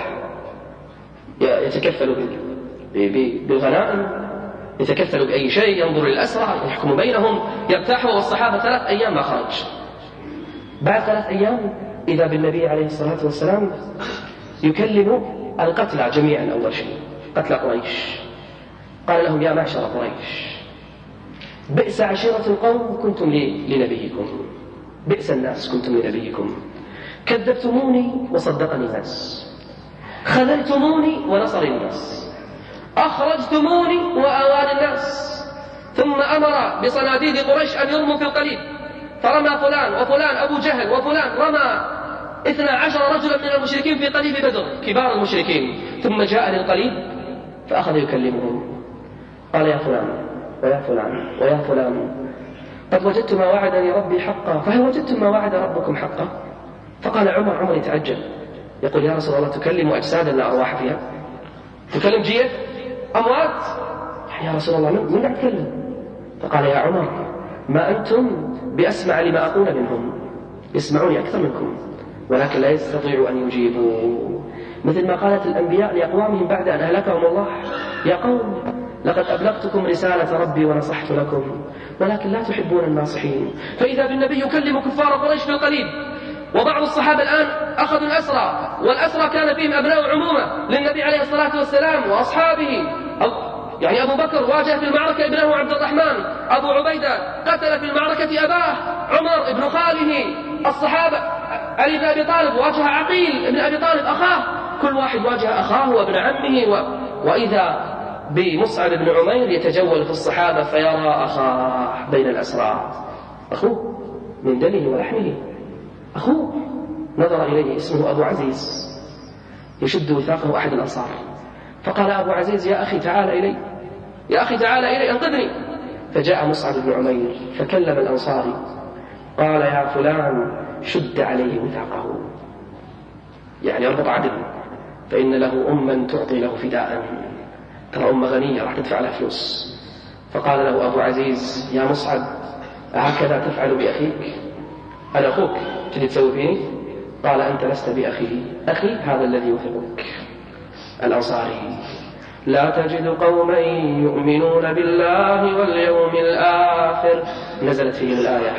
يتكفل بالغنائم، يتكفل بأي شيء، ينظر للأسرى، يحكم بينهم، يرتاح. والصحابة ثلاث أيام ما خرج. بعد ثلاث أيام إذا بالنبي عليه الصلاة والسلام يكلم القتلى جميعا. أول شيء قتلى قريش، قال لهم يا معشر قريش بئس عشيرة القوم كنتم لنبيكم، بئس الناس كنتم لنبيكم، كذبتموني وصدقني الناس، خذلتموني ونصر الناس، أخرجتموني وآوان الناس. ثم أمر بصناديد قريش أن يرموا في القليب، فرمى فلان وفلان أبو جهل وفلان رمى اثنا عشر رجلا من المشركين في قليب بدر كبار المشركين. ثم جاء للقليب فأخذ يكلمهم، قال يا فلان ويا فلان ويا فلان قد وجدت ما وعدني ربي حقا، فهل وجدتم ما وعد ربكم حقا؟ فقال عمر عمر يتعجب يقول يا رسول الله تكلم أجسادا لا أرواح فيها؟ تكلم جيف أموات يا رسول الله من قاعد تكلم؟ فقال يا عمر ما أنتم بأسمع لما أقول منهم، يسمعوني أكثر منكم ولكن لا يستطيعوا أن يجيبوا، مثل ما قالت الأنبياء لأقوامهم بعد أن أهلكهم الله يا قوم لقد أبلغتكم رسالة ربي ونصحت لكم ولكن لا تحبون الناصحين. فإذا بالنبي يكلم كفار قريش في القليب. وبعض الصحابة الآن أخذوا الأسرى، والأسرى كان فيهم أبناء عمومة للنبي عليه الصلاة والسلام وأصحابه. أو يعني أبو بكر واجه في المعركة ابنه عبد الرحمن، أبو عبيدة قتل في المعركة أباه عمر ابن خاله، الصحابة علي بن أبي طالب واجه عقيل ابن أبي طالب أخاه، كل واحد واجه أخاه وابن عمه و... وإذا بمصعب بن عمير يتجول في الصحابة فيرى أخاه بين الأسرى، أخوه من دمه ولحمه، أخوه نظر إليه اسمه أبو عزيز يشد وثاقه أحد الأنصار، فقال أبو عزيز يا أخي تعال إلي، يا أخي تعال إلي أنقذني. فجاء مصعب بن عمير فكلم الأنصاري قال يا فلان شد عليه وثاقه، يعني اربط عدل، فإن له أما تعطي له فداء، ترى أمة غنية راح تدفع لها فلوس. فقال له أبو عزيز يا مصعب هكذا تفعل بأخيك؟ أنا أخوك تجي تسوي فيني؟ قال أنت لست بأخيه، أخي هذا الذي يوثقك. الأنصاري لا تجد قوما يؤمنون بالله واليوم الآخر، نزلت فيه الآية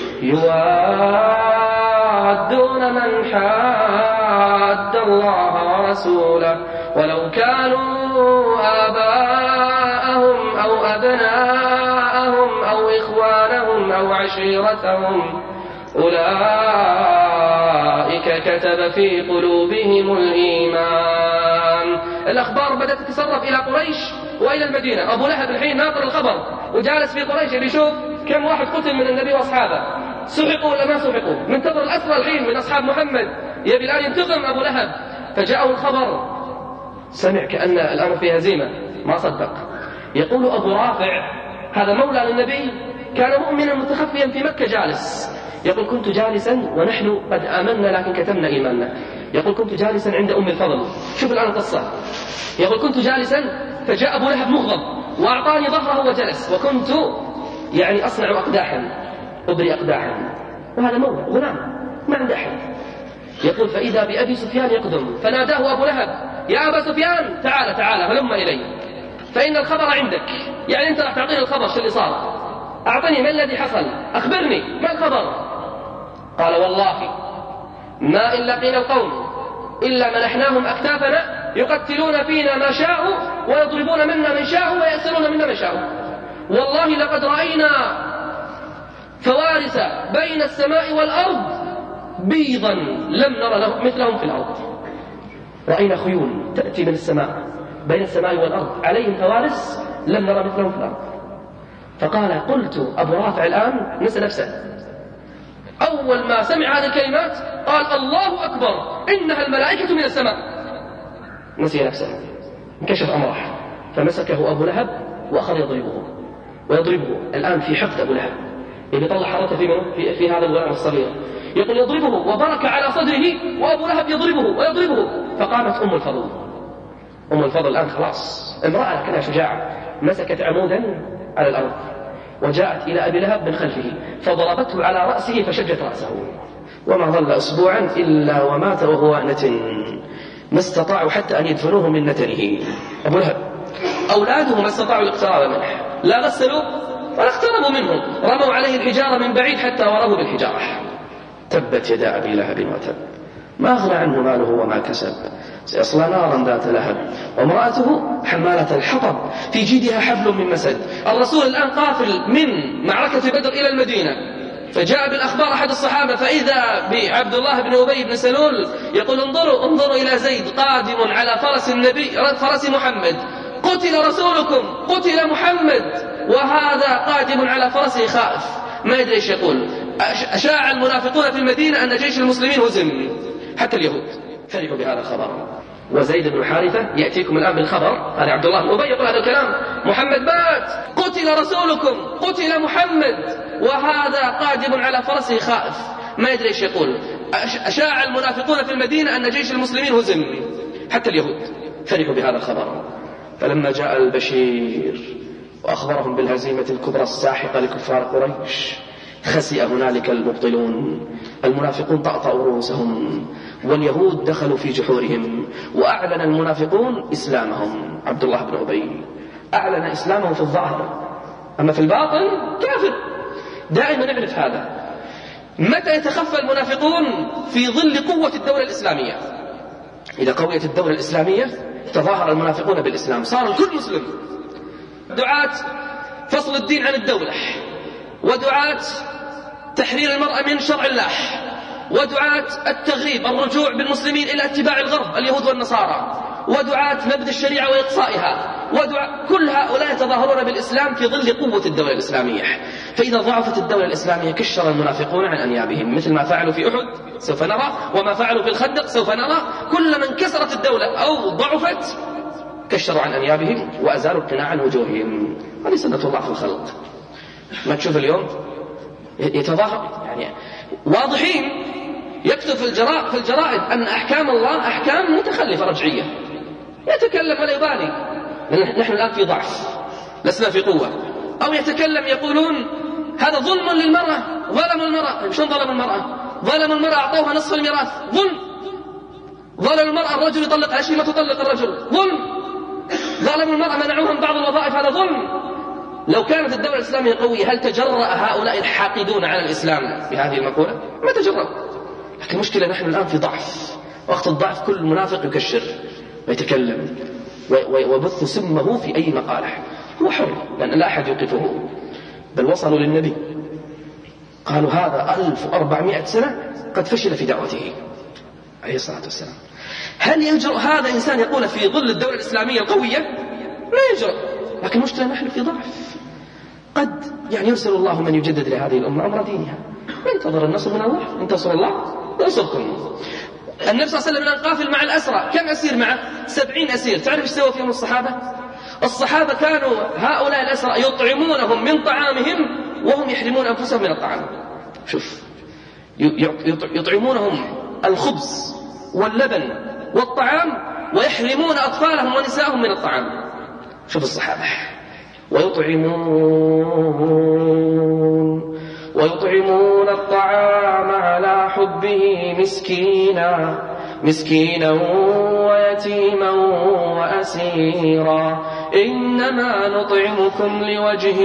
يوادون من حاد الله ورسوله ولو كانوا آباءهم أو أبناءهم أو إخوانهم أو عشيرتهم أولئك كتب في قلوبهم الإيمان. الأخبار بدأت تتسرب إلى قريش وإلى المدينة. أبو لهب الحين ناطر الخبر وجالس في قريش بيشوف كم واحد قتل من النبي وأصحابه، سحقوا ولا ما سحقوا، منتظر الأسرى الحين من أصحاب محمد، يبي الآن ينتقم أبو لهب. فجاءه الخبر، سمع كأن الأمر فيه هزيمة، ما صدق. يقول أبو رافع هذا مولى للنبي كان مؤمنا متخفيا في مكة جالس، يقول كنت جالسا ونحن قد آمنا لكن كتمنا إيماننا. يقول كنت جالسا عند أم الفضل، شوف الآن القصة، يقول كنت جالسا فجاء أبو لهب مغضب وأعطاني ظهره وجلس، وكنت يعني أصنع أقداحا أبري أقداحا، وهذا مولى غلام ما عنده أحد. يقول فإذا بأبي سفيان يقدم فناداه أبو لهب يا أبا سفيان تعال تعال هلم إلي فإن الخبر عندك، يعني أنت راح تعطيني الخبر شو اللي صار، أعطني ما الذي حصل، أخبرني ما الخبر. قال والله ما إن لقينا القوم إلا منحناهم أكتافنا يقتلون فينا ما شاءوا ويضربون منا من شاءوا ويأسرون منا من شاءوا، والله لقد رأينا فوارس بين السماء والأرض بيضا لم نرى مثلهم في الأرض. رأينا خيول تأتي من السماء بين السماء والأرض عليهم فوارس لم نرى مثلهم في الأرض. فقال قلت أبو رافع الآن نسى نفسه، أول ما سمع هذه الكلمات قال الله أكبر إنها الملائكة من السماء، نسي نفسه انكشف أمره، فمسكه أبو لهب وأخذ يضربه ويضربه. الآن في حقد أبو لهب يبي يطلع حرته في, في, في هذا الغلام الصغير، يقول يضربه وبرك على صدره وأبو لهب يضربه ويضربه. فقامت أم الفضل، أم الفضل الآن خلاص امرأة كانها شجاعة، مسكت عمودا على الأرض وجاءت إلى أبي لهب من خلفه فضربته على رأسه فشجت رأسه، وما ظل أسبوعا إلا ومات وهو نتن، ما استطاعوا حتى أن يدفنوه من نتنه. أبو لهب أولاده ما استطاعوا الاقتراب منه، لا غسلوا ولا اقتربوا منه، رموا عليه الحجارة من بعيد حتى ورموا بالحجارة. تبت يدا أبي لهب وتب، ما أغنى عنه ماله وما كسب، سيصلى نارا ذات لهب وامرأته حمالة الحطب في جيدها حبل من مسد. الرسول الآن قافل من معركة بدر إلى المدينة، فجاء بالأخبار أحد الصحابة فإذا بعبد الله بن أبي بن سلول يقول انظروا انظروا إلى زيد قادم على فرس النبي فرس محمد، قتل رسولكم قتل محمد، وهذا قادم على فرسه خائف ما يدري ايش يقول. أشاع المنافقون في المدينة أن جيش المسلمين هزم، حتى اليهود فرحوا بهذا الخبر. وزيد بن حارثة يأتيكم الآن بالخبر، هذا عبد الله بن أبي يقول هذا الكلام: محمد مات، قتل رسولكم، قتل محمد، وهذا قادم على فرسه خائف ما يدري ايش يقول. أشاع المنافقون في المدينة أن جيش المسلمين هزم، حتى اليهود فرحوا بهذا الخبر. فلما جاء البشير وأخبرهم بالهزيمة الكبرى الساحقة لكفار قريش خسئ هنالك المبطلون، المنافقون طأطأوا رؤوسهم واليهود دخلوا في جحورهم، وأعلن المنافقون إسلامهم. عبد الله بن أبي أعلن إسلامه في الظاهر، أما في الباطن كافر. دائما نعرف هذا. متى يتخفى المنافقون؟ في ظل قوة الدولة الإسلامية. إذا قويت الدولة الإسلامية تظاهر المنافقون بالإسلام، صار الكل مسلم. دعاة فصل الدين عن الدولة، ودعاة تحرير المرأة من شرع الله، ودعاة التغريب، الرجوع بالمسلمين إلى اتباع الغرب اليهود والنصارى، ودعاة نبذ الشريعة وإقصائها، ودعاة كل هؤلاء يتظاهرون بالإسلام في ظل قوة الدولة الإسلامية. فإذا ضعفت الدولة الإسلامية كشر المنافقون عن أنيابهم، مثل ما فعلوا في أحد سوف نرى، وما فعلوا في الخندق سوف نرى. كل من كسرت الدولة أو ضعفت كشروا عن أنيابهم وأزالوا القناع عن وجوههم. هذه سنة الله في الخلق. ما تشوف اليوم يتظاهر يعني واضحين، يكتب في الجرائد, في الجرائد أن أحكام الله أحكام متخلفة رجعية، يتكلم ولا يبالي. نحن الآن في ضعف، لسنا في قوة. أو يتكلم يقولون هذا ظلم للمرأة، ظلموا المرأة. شلون ظلموا المرأة؟ ظلموا المرأة، أعطوها نصف الميراث، ظلم. ظلموا المرأة، الرجل يطلق عشرين ما تطلق الرجل، ظلم. ظلموا المرأة، منعوهم بعض الوظائف، هذا ظلم. لو كانت الدولة الإسلامية قوية هل تجرأ هؤلاء الحاقدون على الإسلام بهذه المقولة؟ ما تجرأ. لكن المشكلة نحن الآن في ضعف، وقت الضعف كل منافق يكشر ويتكلم ويبث سمه في أي مقالة، هو حر لأن لا أحد يوقفه. بل وصلوا للنبي قالوا هذا ألف وأربعمائة سنة قد فشل في دعوته عليه الصلاة والسلام. هل يجرؤ هذا إنسان يقول في ظل الدولة الإسلامية القوية؟ لا يجرؤ. لكن المشكلة نحن في ضعف. قد يعني يرسل الله من يجدد لهذه الأمة أمر دينها، ينتظر النصر من الله، إن تنصروا الله ينصركم. النبي صلى الله عليه وسلم الآن قافل مع الأسرى، كم أسير معه؟ سبعين أسير. تعرف ايش سوى فيهم الصحابة؟ الصحابة كانوا هؤلاء الأسرى يطعمونهم من طعامهم وهم يحرمون أنفسهم من الطعام. شوف، يطعمونهم الخبز واللبن والطعام ويحرمون أطفالهم ونساءهم من الطعام. شوف الصحابة، ويطعمون ويطعمون الطعام على حبه مسكينا مسكينا ويتيما وأسيرا إنما نطعمكم لوجه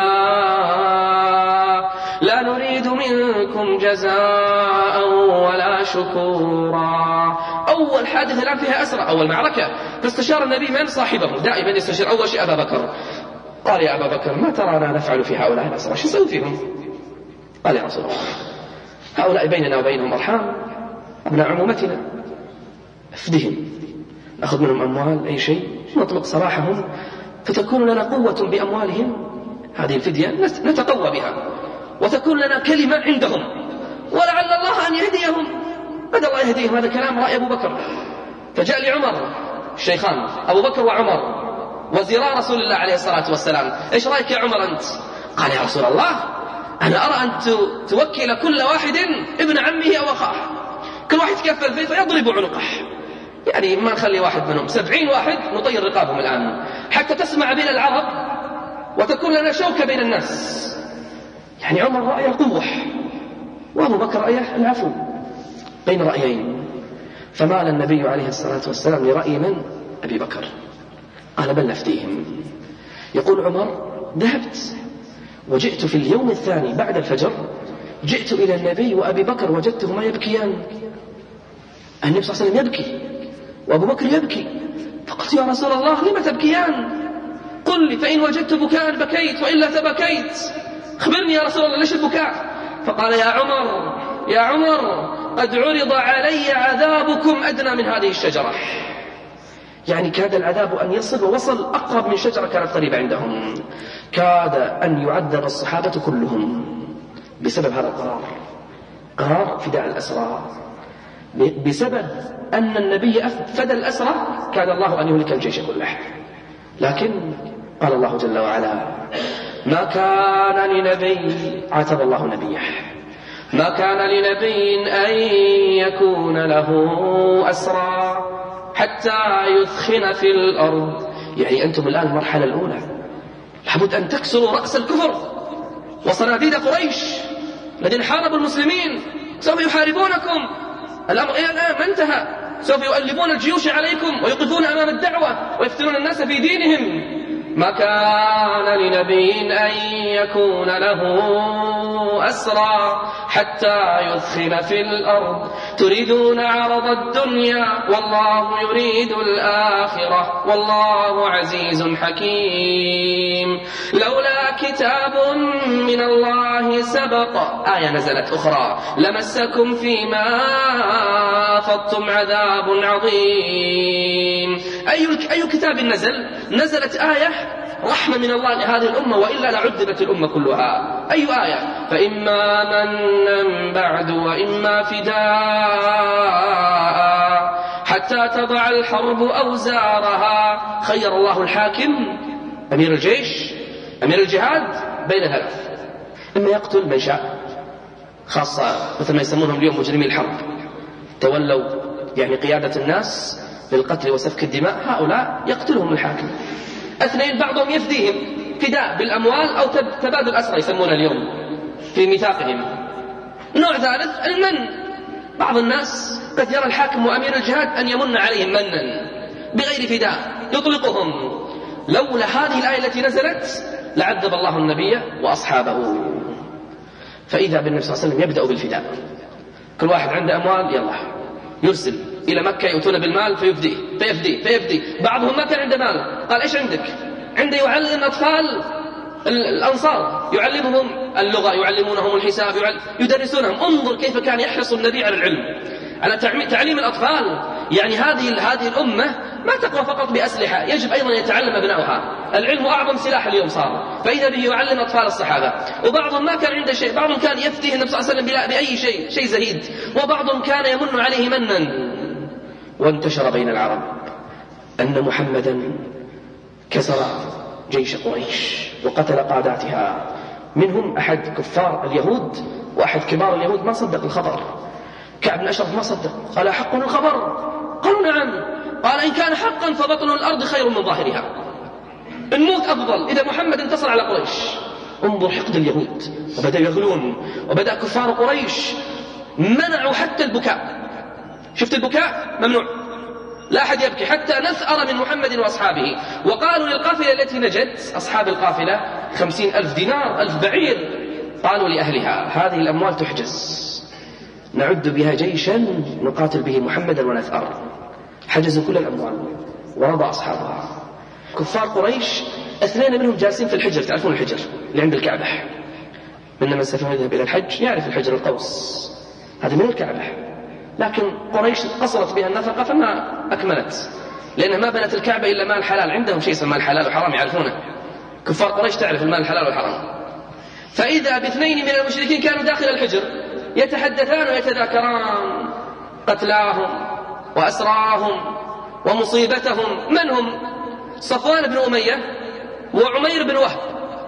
الله لا نريد منكم جزاء ولا شكورا. أول حادثة الآن فيها أسرى، أول معركة، فاستشار النبي من صاحبه، دائما يستشير أول شيء أبا بكر. قال يا أبا بكر ما ترانا نفعل في هؤلاء الأسرى، شو نسوي فيهم؟ قال يا رسول الله هؤلاء بيننا وبينهم أرحام، أبناء عمومتنا، افدهم، نأخذ منهم أموال أي شيء، نطلق سراحهم فتكون لنا قوة بأموالهم، هذه الفدية نتقوى بها وتكون لنا كلمة عندهم، ولعل الله أن يهديهم. بدأ الله يهديهم، هذا كلام رأي أبو بكر. فجاء لعمر، الشيخان أبو بكر وعمر وزيرا رسول الله عليه الصلاة والسلام، إيش رأيك يا عمر أنت؟ قال يا رسول الله أنا أرى أن توكل كل واحد ابن عمه أو أخاه، كل واحد يكفل فيه فيضرب عنقه، يعني ما نخلي واحد منهم، سبعين واحد نطير رقابهم الآن حتى تسمع بين العرب وتكون لنا شوكة بين الناس. يعني عمر رأي القوة وأبو بكر رأيه العفو، بين رأيين. فمال النبي عليه الصلاة والسلام لرأي من؟ أبي بكر. قال بل نفتيهم. يقول عمر ذهبت وجئت في اليوم الثاني بعد الفجر، جئت إلى النبي وأبي بكر وجدتهما يبكيان. النبي صلى الله عليه وسلم يبكي وأبو بكر يبكي، فقلت يا رسول الله لم تبكيان؟ قل لي فإن وجدت بكاء بكيت وإلا تبكيت، خبرني يا رسول الله ليش البكاء؟ فقال يا عمر يا عمر قد عرض علي عذابكم أدنى من هذه الشجرة. يعني كاد العذاب أن يصل ووصل أقرب من شجرة كانت قريبة عندهم، كاد أن يعذب الصحابة كلهم بسبب هذا القرار، قرار فداء الأسرى، بسبب أن النبي فدى الأسرى كان الله أن يهلك الجيش كله. لكن قال الله جل وعلا: ما كان لنبي، عاتب الله نبيه، ما كان لنبي أن يكون له أسرى حتى يثخن في الأرض. يعني أنتم الآن المرحلة الأولى، لابد أن تكسروا رأس الكفر وصناديد قريش الذين حاربوا المسلمين، سوف يحاربونكم. الأمر إلى الآن ما انتهى، سوف يؤلفون الجيوش عليكم ويقفون أمام الدعوة ويفتنون الناس في دينهم. ما كان لنبي أن يكون له أسرى حتى يثخن في الأرض تريدون عرض الدنيا والله يريد الآخرة والله عزيز حكيم. لولا كتاب من الله سبق، آية نزلت أخرى، لمسكم فيما أفضتم عذاب عظيم. أي أي كتاب نزل؟ نزلت آية رحمة من الله لهذه الأمة، وإلا لعذبت الأمة كلها. أي آية؟ فإما منا بعد وإما فداء حتى تضع الحرب أوزارها. خير الله الحاكم أمير الجيش أمير الجهاد بين ثلاث: إما يقتل من شاء، خاصة مثل ما يسمونهم اليوم مجرمي الحرب، تولوا يعني قيادة الناس للقتل وسفك الدماء، هؤلاء يقتلهم الحاكم. اثنين: بعضهم يفديهم فداء بالأموال أو تبادل أسرى يسمونه اليوم في ميثاقهم. نوع ثالث: المن. بعض الناس قد يرى الحاكم وأمير الجهاد أن يمن عليهم منا بغير فداء يطلقهم. لولا هذه الآية التي نزلت لعذب الله النبي وأصحابه. فإذا بالنبي صلى الله عليه وسلم يبدأ بالفداء، كل واحد عنده أموال يلا يرسل إلى مكة يؤتون بالمال فيفديه فيفديه فيفديه. بعضهم ما كان عنده مال، قال: إيش عندك؟ عنده يعلم أطفال الأنصار، يعلمهم اللغة، يعلمونهم الحساب، يدرسونهم. انظر كيف كان يحرص النبي على العلم، على تعليم الأطفال. يعني هذه هذه الأمة ما تقوى فقط بأسلحة، يجب أيضا يتعلم أبناؤها. العلم أعظم سلاح اليوم صار، فإذا به يعلم أطفال الصحابة. وبعضهم ما كان عنده شيء، بعضهم كان يفتيه النبي صلى الله عليه وسلم بأي شيء، شيء زهيد، وبعضهم كان يمن عليه منا. وانتشر بين العرب أن محمدا كسر جيش قريش وقتل قاداتها، منهم أحد كفار اليهود وأحد كبار اليهود ما صدق الخبر. كعب بن أشرف ما صدق، قال: حق الخبر؟ قالوا: نعم. قال: إن كان حقا فبطن الأرض خير من ظاهرها، الموت أفضل إذا محمد انتصر على قريش. انظر حقد اليهود، وبدأوا يغلون، وبدأ كفار قريش منعوا حتى البكاء. شفت البكاء ممنوع، لا أحد يبكي حتى نثأر من محمد وأصحابه. وقالوا للقافلة التي نجت، أصحاب القافلة خمسين ألف دينار، ألف بعير، قالوا لأهلها: هذه الأموال تحجز، نعد بها جيشا نقاتل به محمدا ونثأر. حجزوا كل الأموال ورضى أصحابها. كفار قريش اثنين منهم جالسين في الحجر، تعرفون الحجر اللي عند الكعبة، من من سوف يذهب إلى الحج يعرف الحجر القوس، هذا من الكعبة. لكن قريش قصرت بها النفقة فما أكملت، لأنها ما بنت الكعبة إلا مال حلال. عندهم شيء اسمه مال حلال وحرام يعرفونه، كفار قريش تعرف المال الحلال والحرام. فإذا باثنين من المشركين كانوا داخل الحجر يتحدثان ويتذاكران قتلاهم وأسراهم ومصيبتهم. من هم؟ صفوان بن أمية وعمير بن وهب،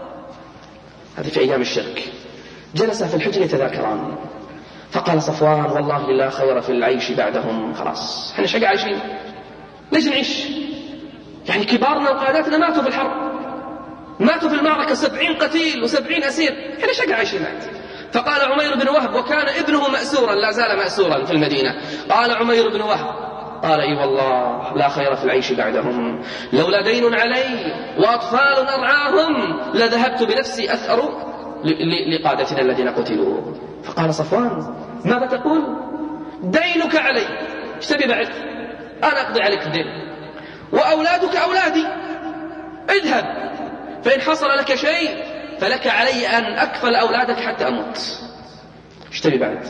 هذه في أيام الشرك. جلسا في الحجر يتذاكران، فقال صفوان: والله لا خير في العيش بعدهم، خلاص احنا شقا عايشين، ليش نعيش؟ يعني كبارنا وقاداتنا ماتوا في الحرب، ماتوا في المعركة، سبعين قتيل وسبعين أسير، احنا شقا عايشين بعد. فقال عمير بن وهب، وكان ابنه مأسورا، لا زال مأسورا في المدينة، قال عمير بن وهب: قال: اي والله لا خير في العيش بعدهم، لولا دين علي وأطفال أرعاهم لذهبت بنفسي أثأر لقادتنا الذين قتلوا. فقال صفوان: ماذا تقول؟ دينك علي، ايش تبي بعد؟ أنا أقضي عليك الدين، وأولادك أولادي، اذهب، فإن حصل لك شيء فلك علي أن أكفل أولادك حتى أموت، ايش تبي بعد؟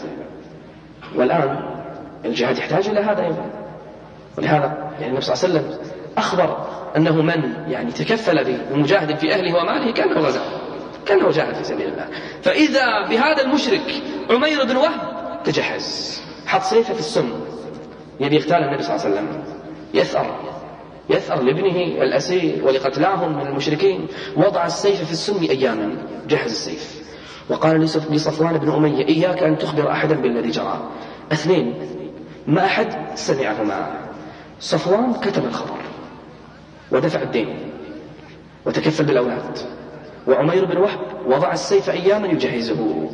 والآن الجهاد يحتاج إلى هذا أيضا. ولهذا يعني النبي صلى الله عليه وسلم أخبر أنه من يعني تكفل بمجاهد في أهله وماله كأنه غزا، كأنه جاهد في سبيل الله. فإذا بهذا المشرك عمير بن وهب تجهز، حط سيفه في السم، يبي يقتال النبي صلى الله عليه وسلم، يثأر يثأر لابنه الأسير ولقتلاهم من المشركين، وضع السيف في السم أياما، جهز السيف. وقال لصفوان بن أمية: إياك أن تخبر أحدا بالذي جرى. اثنين ما أحد سمعهما. صفوان كتب الخبر ودفع الدين وتكفل بالأولاد، وعمير بن وهب وضع السيف أياما يجهزه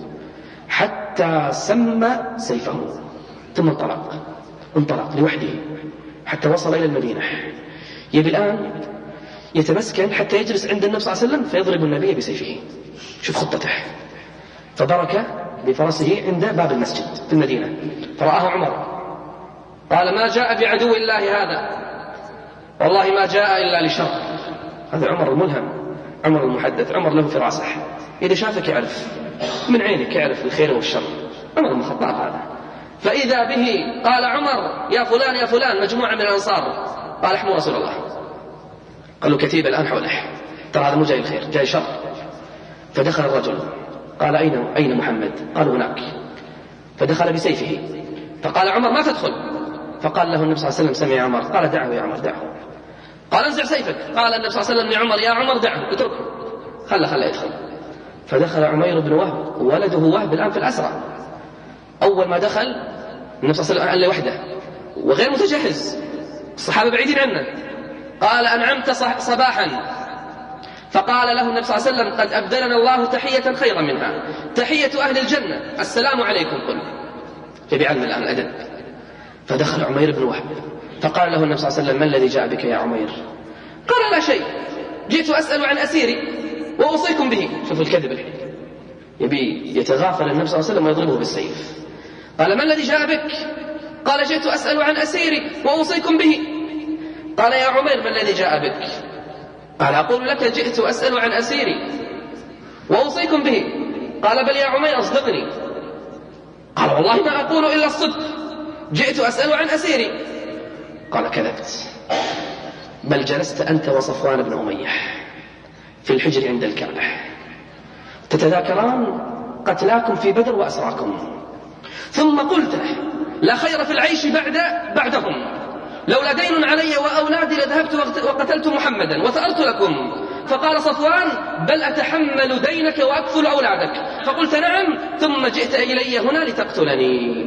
حتى سمى سيفه، ثم انطلق انطلق لوحده حتى وصل إلى المدينة. يبي الآن يتمسكن حتى يجلس عند النبي صلى الله عليه وسلم فيضرب النبي بسيفه. شوف خطته. فبرك بفرسه عند باب المسجد في المدينة، فرآه عمر قال: ما جاء بعدو الله هذا، والله ما جاء إلا لشر. هذا عمر الملهم، عمر المحدث، عمر له فراسة، إذا شافك يعرف من عينك، يعرف الخير والشر. عمر بن الخطاب هذا. فإذا به قال عمر: يا فلان يا فلان، مجموعة من الأنصار. قال: احموا رسول الله. قالوا: كتيبة الآن حوله، ترى هذا مو جاي الخير، جاي شر. فدخل الرجل قال: أين أين محمد؟ قالوا: هناك. فدخل بسيفه، فقال عمر: ما تدخل. فقال له النبي صلى الله عليه وسلم: سمع عمر. قال: دعه يا عمر دعه. قال: انزع سيفك. قال النبي صلى الله عليه وسلم لعمر: يا عمر دعه، اتركه، خله خله يدخل. فدخل عمير بن وهب، ولده وهب الآن في الأسرى. أول ما دخل النبي صلى الله عليه وسلم وحده وغير متجهز، الصحابة بعيدين عنه. قال: أنعمت صباحا. فقال له النبي صلى الله عليه وسلم: قد أبدلنا الله تحية خيرا منها، تحية أهل الجنة، السلام عليكم كل. يبي علم الآن الأدب. فدخل عمير بن وهب فقال له النبي صلى الله عليه وسلم: ما الذي جاء بك يا عمير؟ قال: لا شيء، جئت أسأل عن أسيري وأوصيكم به. شوفوا الكذب الحين، يبي يتغافل النبي صلى الله عليه وسلم ويضربه بالسيف. قال: ما الذي جاء بك؟ قال: جئت أسأل عن أسيري وأوصيكم به. قال: يا عمير ما الذي جاء بك؟ قال: أقول لك جئت أسأل عن أسيري وأوصيكم به. قال: بل يا عمير أصدقني. قال: والله ما أقول إلا الصدق، جئت أسأل عن أسيري. قال: كذبت، بل جلست أنت وصفوان بن أمية في الحجر عند الكعبة تتذاكران قتلاكم في بدر وأسراكم، ثم قلت: لا خير في العيش بعد بعدهم، لولا دين علي وأولادي لذهبت وقتلت محمدا وثأرت لكم. فقال صفوان: بل أتحمل دينك وأكفل أولادك. فقلت: نعم، ثم جئت إلي هنا لتقتلني.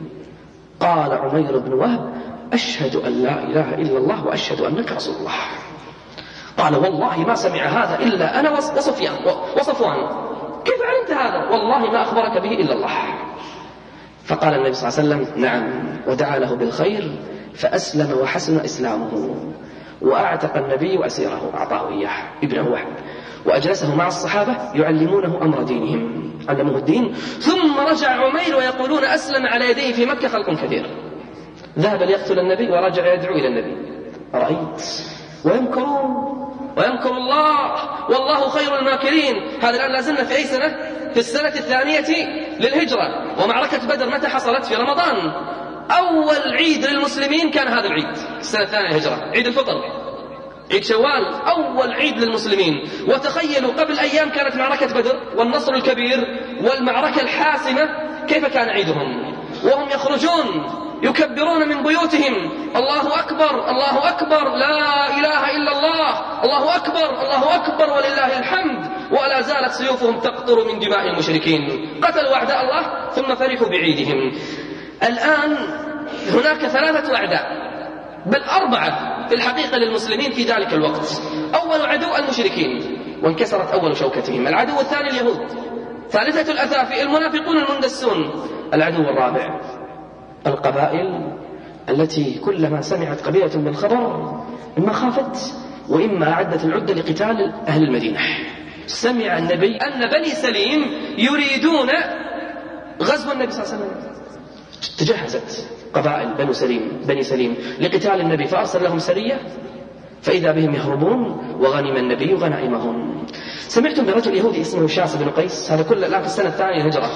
قال عمير بن وهب: أشهد أن لا إله إلا الله وأشهد أنك رسول الله. قال: والله ما سمع هذا إلا أنا وصفيان وصفوان. كيف علمت هذا؟ والله ما أخبرك به إلا الله. فقال النبي صلى الله عليه وسلم: نعم، ودعا له بالخير، فأسلم وحسن إسلامه، وأعتق النبي أسيره، أعطاه إياه ابنه وهب، وأجلسه مع الصحابة يعلمونه أمر دينهم، علموه الدين. ثم رجع عمير ويقولون أسلم على يديه في مكة خلق كثير. ذهب ليقتل النبي ورجع يدعو إلى النبي. رأيت؟ ويمكرون ويمكر الله والله خير الماكرين. هذا الآن لازلنا في أي سنة؟ في السنة الثانية للهجرة. ومعركة بدر متى حصلت؟ في رمضان. أول عيد للمسلمين كان هذا العيد، السنة الثانية للهجرة، عيد الفطر، عيد شوال، أول عيد للمسلمين. وتخيلوا قبل أيام كانت معركة بدر والنصر الكبير والمعركة الحاسمة، كيف كان عيدهم؟ وهم يخرجون يكبرون من بيوتهم: الله أكبر الله أكبر، لا إله إلا الله، الله أكبر الله أكبر ولله الحمد. ولا زالت سيوفهم تقطر من دماء المشركين، قتلوا أعداء الله ثم فرحوا بعيدهم. الآن هناك ثلاثة أعداء، بل أربعة في الحقيقة للمسلمين في ذلك الوقت. أول عدو المشركين، وانكسرت أول شوكتهم. العدو الثاني اليهود. ثالثة الأثافي المنافقون المندسون. العدو الرابع القبائل التي كلما سمعت قبيلة بالخبر إما خافت وإما أعدت العدة لقتال أهل المدينة. سمع النبي أن بني سليم يريدون غزو النبي صلى الله عليه وسلم، تجهزت قبائل بني سليم بني سليم لقتال النبي، فأرسل لهم سرية فإذا بهم يهربون وغنم النبي غنائمهم. سمعتم برجل يهودي اسمه شاس بن قيس، هذا كله الآن في السنة الثانية الهجرة،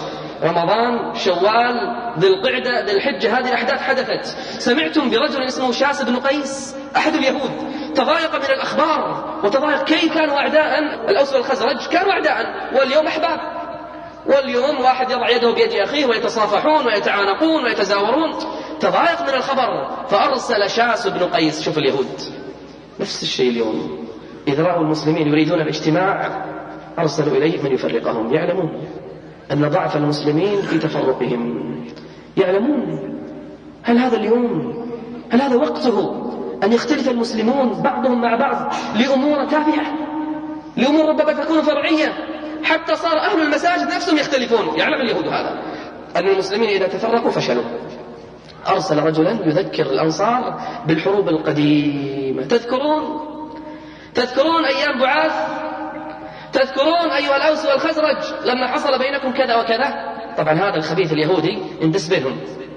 رمضان، شوال، ذي القعدة، ذي الحجة، هذه الأحداث حدثت. سمعتم برجل اسمه شاس بن قيس أحد اليهود تضايق من الأخبار وتضايق كيف كانوا أعداء، الأوس والخزرج كانوا أعداء واليوم أحباب، واليوم واحد يضع يده بيد أخيه ويتصافحون ويتعانقون ويتزاورون. تضايق من الخبر فأرسل شاس بن قيس. شوف اليهود نفس الشيء اليوم، إذا رأوا المسلمين يريدون الاجتماع أرسلوا إليه من يفرقهم. يعلمون أن ضعف المسلمين في تفرقهم، يعلمون. هل هذا اليوم، هل هذا وقته أن يختلف المسلمون بعضهم مع بعض لأمور تافهة، لأمور ربما تكون فرعية، حتى صار أهل المساجد نفسهم يختلفون؟ يعلم اليهود هذا، أن المسلمين إذا تفرقوا فشلوا. أرسل رجلا يذكر الأنصار بالحروب القديمة. تذكرون تذكرون أيام بعاث؟ تذكرون أيها الأوس والخزرج لما حصل بينكم كذا وكذا؟ طبعا هذا الخبيث اليهودي اندس بينهم،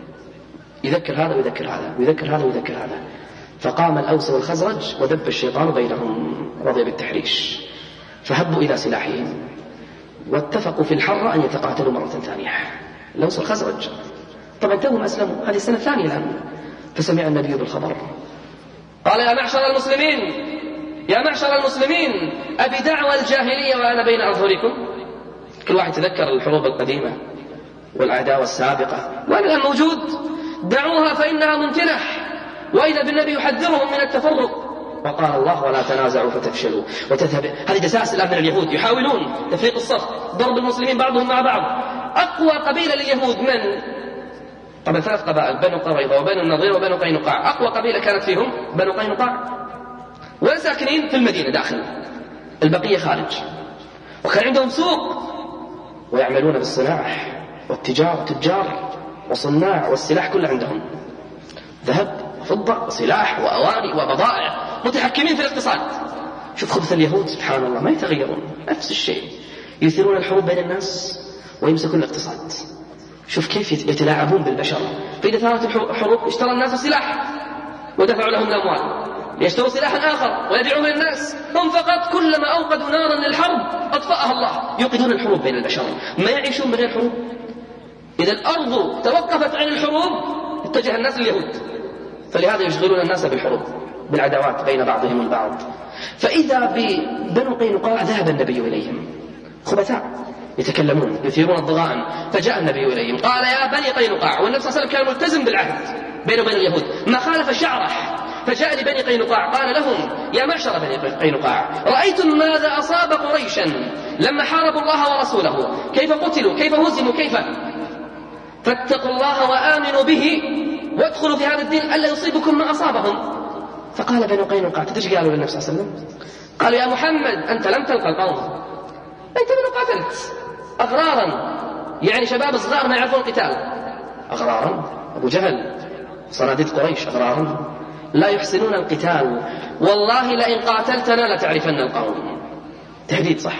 يذكر هذا ويذكر هذا ويذكر هذا ويذكر هذا. فقام الأوس والخزرج ودب الشيطان بينهم، رضي بالتحريش، فهبوا إلى سلاحهم واتفقوا في الحرة أن يتقاتلوا مرة ثانية. الأوس والخزرج طبعا توهم أسلموا، هذه السنة الثانية الآن. فسمع النبي بالخبر قال: يا معشر المسلمين، يا معشر المسلمين، أبي دعوى الجاهلية وأنا بين أظهركم؟ كل واحد يتذكر الحروب القديمة والعداوة السابقة، وأنا الآن موجود، دعوها فإنها ممتنة. وإذا بالنبي يحذرهم من التفرق، وقال الله: ولا تنازعوا فتفشلوا وتذهب. هذه دسائس الآن من اليهود، يحاولون تفريق الصف، ضرب المسلمين بعضهم مع بعض. أقوى قبيلة لليهود من؟ طبعا ثلاث قبائل، بنو قريظة وبنو النضير وبنو قينقاع. أقوى قبيلة كانت فيهم بنو قينقاع، وساكنين في المدينة داخل، البقية خارج. وكان عندهم سوق ويعملون بالصناعة والتجارة، تجار وصناع، والسلاح كله عندهم، ذهب وفضة وسلاح وأواني وبضائع، متحكمين في الاقتصاد. شوف خبث اليهود، سبحان الله، ما يتغيرون، نفس الشيء، يثيرون الحروب بين الناس ويمسكون الاقتصاد. شوف كيف يتلاعبون بالبشر. فإذا ثارت الحروب اشترى الناس السلاح ودفعوا لهم الأموال ليشتروا سلاحا آخر ويبيعوه للناس. هم فقط كلما أوقدوا نارا للحرب أطفأها الله. يوقدون الحروب بين البشر، ما يعيشون من غير حروب. إذا الأرض توقفت عن الحروب اتجه الناس لليهود، فلهذا يشغلون الناس بالحروب، بالعداوات بين بعضهم البعض. فإذا ببنو قينقاع ذهب النبي إليهم، خبثاء يتكلمون يثيرون الضغائن. فجاء النبي إليهم قال: يا بني قينقاع. والنبي صلى الله عليه وسلم كان ملتزم بالعهد بينه وبين اليهود، ما خالف شعره. فجاء لبني قينقاع قال لهم: يا معشر بني قينقاع، رأيتم ماذا أصاب قريشا لما حاربوا الله ورسوله، كيف قتلوا، كيف هزموا، كيف، فاتقوا الله وآمنوا به وادخلوا في هذا الدين ألا يصيبكم ما أصابهم. فقال بنو قينقاع: تدري قالوا للنبي صلى الله عليه وسلم؟ قالوا: يا محمد، أنت لم تلقى القوم، أنت من قاتلت أغرارا، يعني شباب صغار ما يعرفون القتال. أغرارا؟ أبو جهل، صناديد قريش، أغرارا لا يحسنون القتال، والله لئن قاتلتنا لتعرفن القوم. تهديد صح،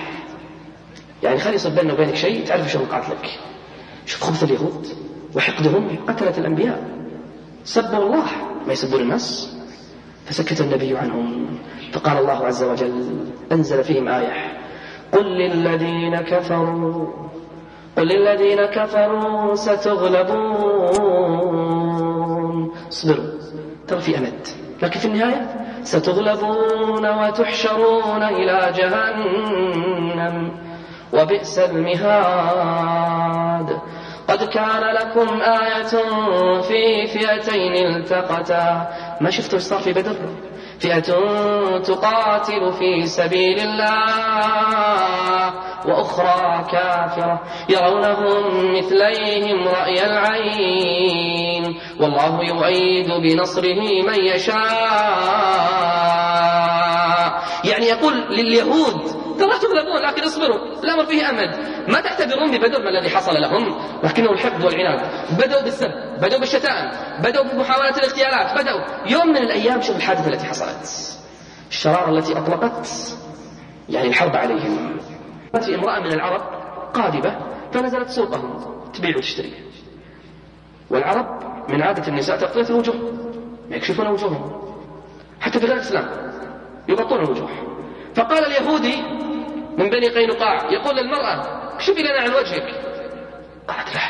يعني خلي يصب بيننا وبينك شيء تعرف شو قاتلك. شوف خبث اليهود وحقدهم، قتلت الأنبياء، سبوا الله ما يسبون الناس. فسكت النبي عنهم، فقال الله عز وجل، أنزل فيهم آية: قل للذين كفروا قل للذين كفروا ستغلبون. اصبروا، ترى في أمد، لكن في النهاية ستغلبون وتحشرون إلى جهنم وبئس المهاد. قد كان لكم آية في فئتين التقتا. ما شفتوا ايش صار في بدر؟ فئة تقاتل في سبيل الله وأخرى كافرة يرونهم مثليهم رأي العين والله يؤيد بنصره من يشاء. يعني يقول لليهود: ترى تغلبون لكن اصبروا، الأمر فيه أمد. ما تعتبرون ببدر ما الذي حصل لهم، لكنه الحقد والعناد. بدأوا بالسب، بدأوا بالشتائم، بدأوا بمحاولة الاغتيالات، بدأوا يوم من الأيام. شوف الحادثة التي حصلت، الشرارة التي أطلقت، يعني الحرب عليهم. في امرأة من العرب قادبة فنزلت سوقهم تبيع وتشتري، والعرب من عادة النساء تغطية الوجوه، يكشفون وجوههم حتى في غير الإسلام، يغطون الوجوه. فقال اليهودي من بني قينقاع يقول للمرأة: اكشفي لنا عن وجهك. قالت له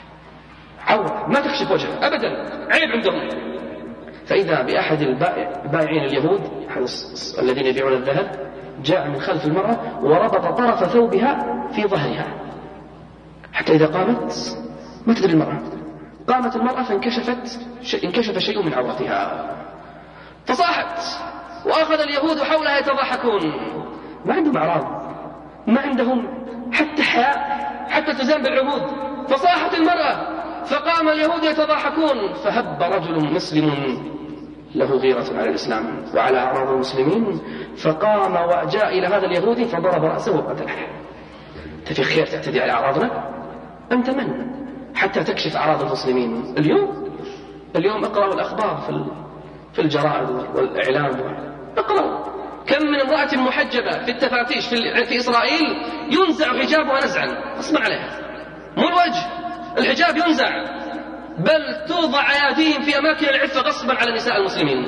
عورة ما تكشف وجهها أبدا، عيب عندهم. فإذا بأحد البائعين اليهود الذين يبيعون الذهب جاء من خلف المرأة وربط طرف ثوبها في ظهرها حتى إذا قامت ما تدري المرأة. قامت المرأة فانكشفت انكشف شيء من عورتها فصاحت، وأخذ اليهود حولها يتضحكون. ما عندهم أعراض، ما عندهم حتى حياء حتى التزام بالعهود. فصاحت المرأة فقام اليهود يتضحكون. فهب رجل مسلم له غيرة على الإسلام وعلى أعراض المسلمين فقام وجاء إلى هذا اليهودي فضرب رأسه وقتله. أنت في خير تعتدي على أعراضنا؟ أنت من حتى تكشف أعراض المسلمين؟ اليوم اليوم اقرأوا الأخبار في في الجرائد والإعلام، اقرأوا كم من امرأة محجبة في التفتيش في, في إسرائيل ينزع حجابها نزعا غصبا عليها، مو الوجه، الحجاب ينزع، بل توضع أيديهم في أماكن العفة غصبا على نساء المسلمين.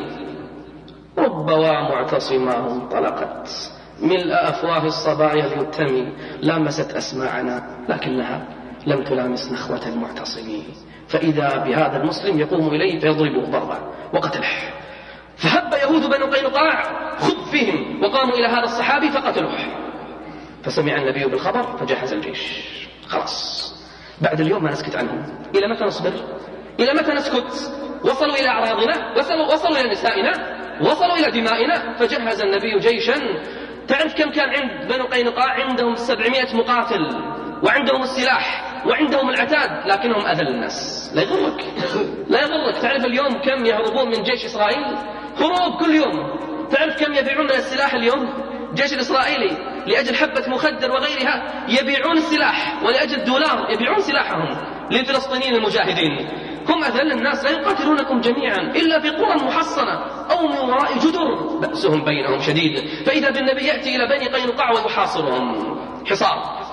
ربما معتصماه انطلقت ملء أفواه الصبايا اليتم لامست أسماعنا لكنها لم تلامس نخوة المعتصمين. فإذا بهذا المسلم يقوم إليه فيضربه ضربة وقتله. فهب يهود بنو قينقاع خذ فيهم وقاموا إلى هذا الصحابي فقتلوه. فسمع النبي بالخبر فجهز الجيش. خلاص بعد اليوم ما نسكت عنهم. إلى متى نصبر؟ إلى متى نسكت؟ وصلوا إلى أعراضنا، وصلوا, وصلوا إلى نسائنا، وصلوا إلى دمائنا. فجهز النبي جيشا. تعرف كم كان عند بنو قينقاع؟ عندهم سبعمائة مقاتل وعندهم السلاح وعندهم العتاد، لكنهم أذل الناس. لا يغرك لا يغرك. تعرف اليوم كم يهربون من جيش إسرائيل؟ هروب كل يوم. تعرف كم يبيعون من السلاح اليوم؟ الجيش الإسرائيلي لأجل حبة مخدر وغيرها يبيعون السلاح، ولأجل دولار يبيعون سلاحهم للفلسطينيين المجاهدين. هم أذل الناس، لا يقاتلونكم جميعا إلا في قرى محصنة أو من وراء جدر بأسهم بينهم شديد. فإذا بالنبي يأتي إلى بني قينقاع ويحاصرهم حصار.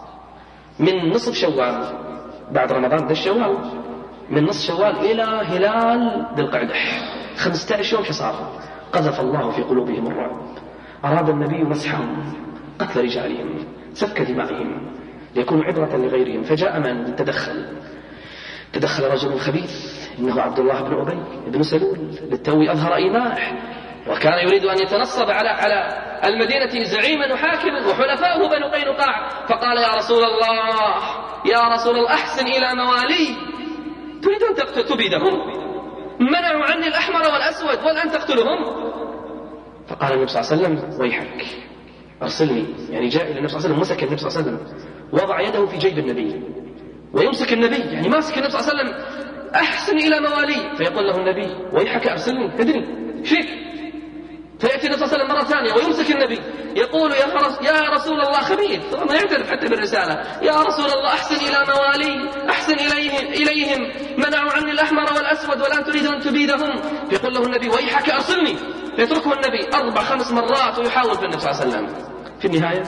من نصف شوال بعد رمضان ذا الشوال، من نصف شوال إلى هلال ذي القعدة خمسة عشر يوم حصار. قذف الله في قلوبهم الرعب. أراد النبي مسحهم، قتل رجالهم، سفك دمائهم ليكونوا عبرة لغيرهم. فجاء من تدخل تدخل رجل خبيث إنه عبد الله بن أبي بن سلول للتو أظهر إيماح، وكان يريد أن يتنصب على على المدينة زعيما وحاكما وحلفاؤه بنو قينقاع. فقال يا رسول الله يا رسول الله أحسن إلى موالي، تريد أن تقتل تبيدهم؟ منعوا عني الأحمر والأسود والآن تقتلهم؟ فقال النبي صلى الله عليه وسلم ويحك أرسلني. يعني جاء إلى النبي صلى الله عليه وسلم، مسك النبي صلى الله عليه وسلم، وضع يده في جيب النبي ويمسك النبي، يعني ماسك النبي صلى الله عليه وسلم أحسن إلى موالي. فيقول له النبي ويحك أرسلني، تدري فيك؟ فيأتي النبي صلى الله عليه وسلم مرة ثانية ويمسك النبي يقول يا, رس يا رسول الله خبيث، ما يعترف حتى بالرسالة، يا رسول الله أحسن إلى موالي، أحسن إليهم, إليهم منعوا عني الأحمر والأسود والآن تريد أن تبيدهم. يقول له النبي ويحك أرسلني، فيتركه النبي أربع خمس مرات ويحاول في النبي صلى الله عليه وسلم. في النهاية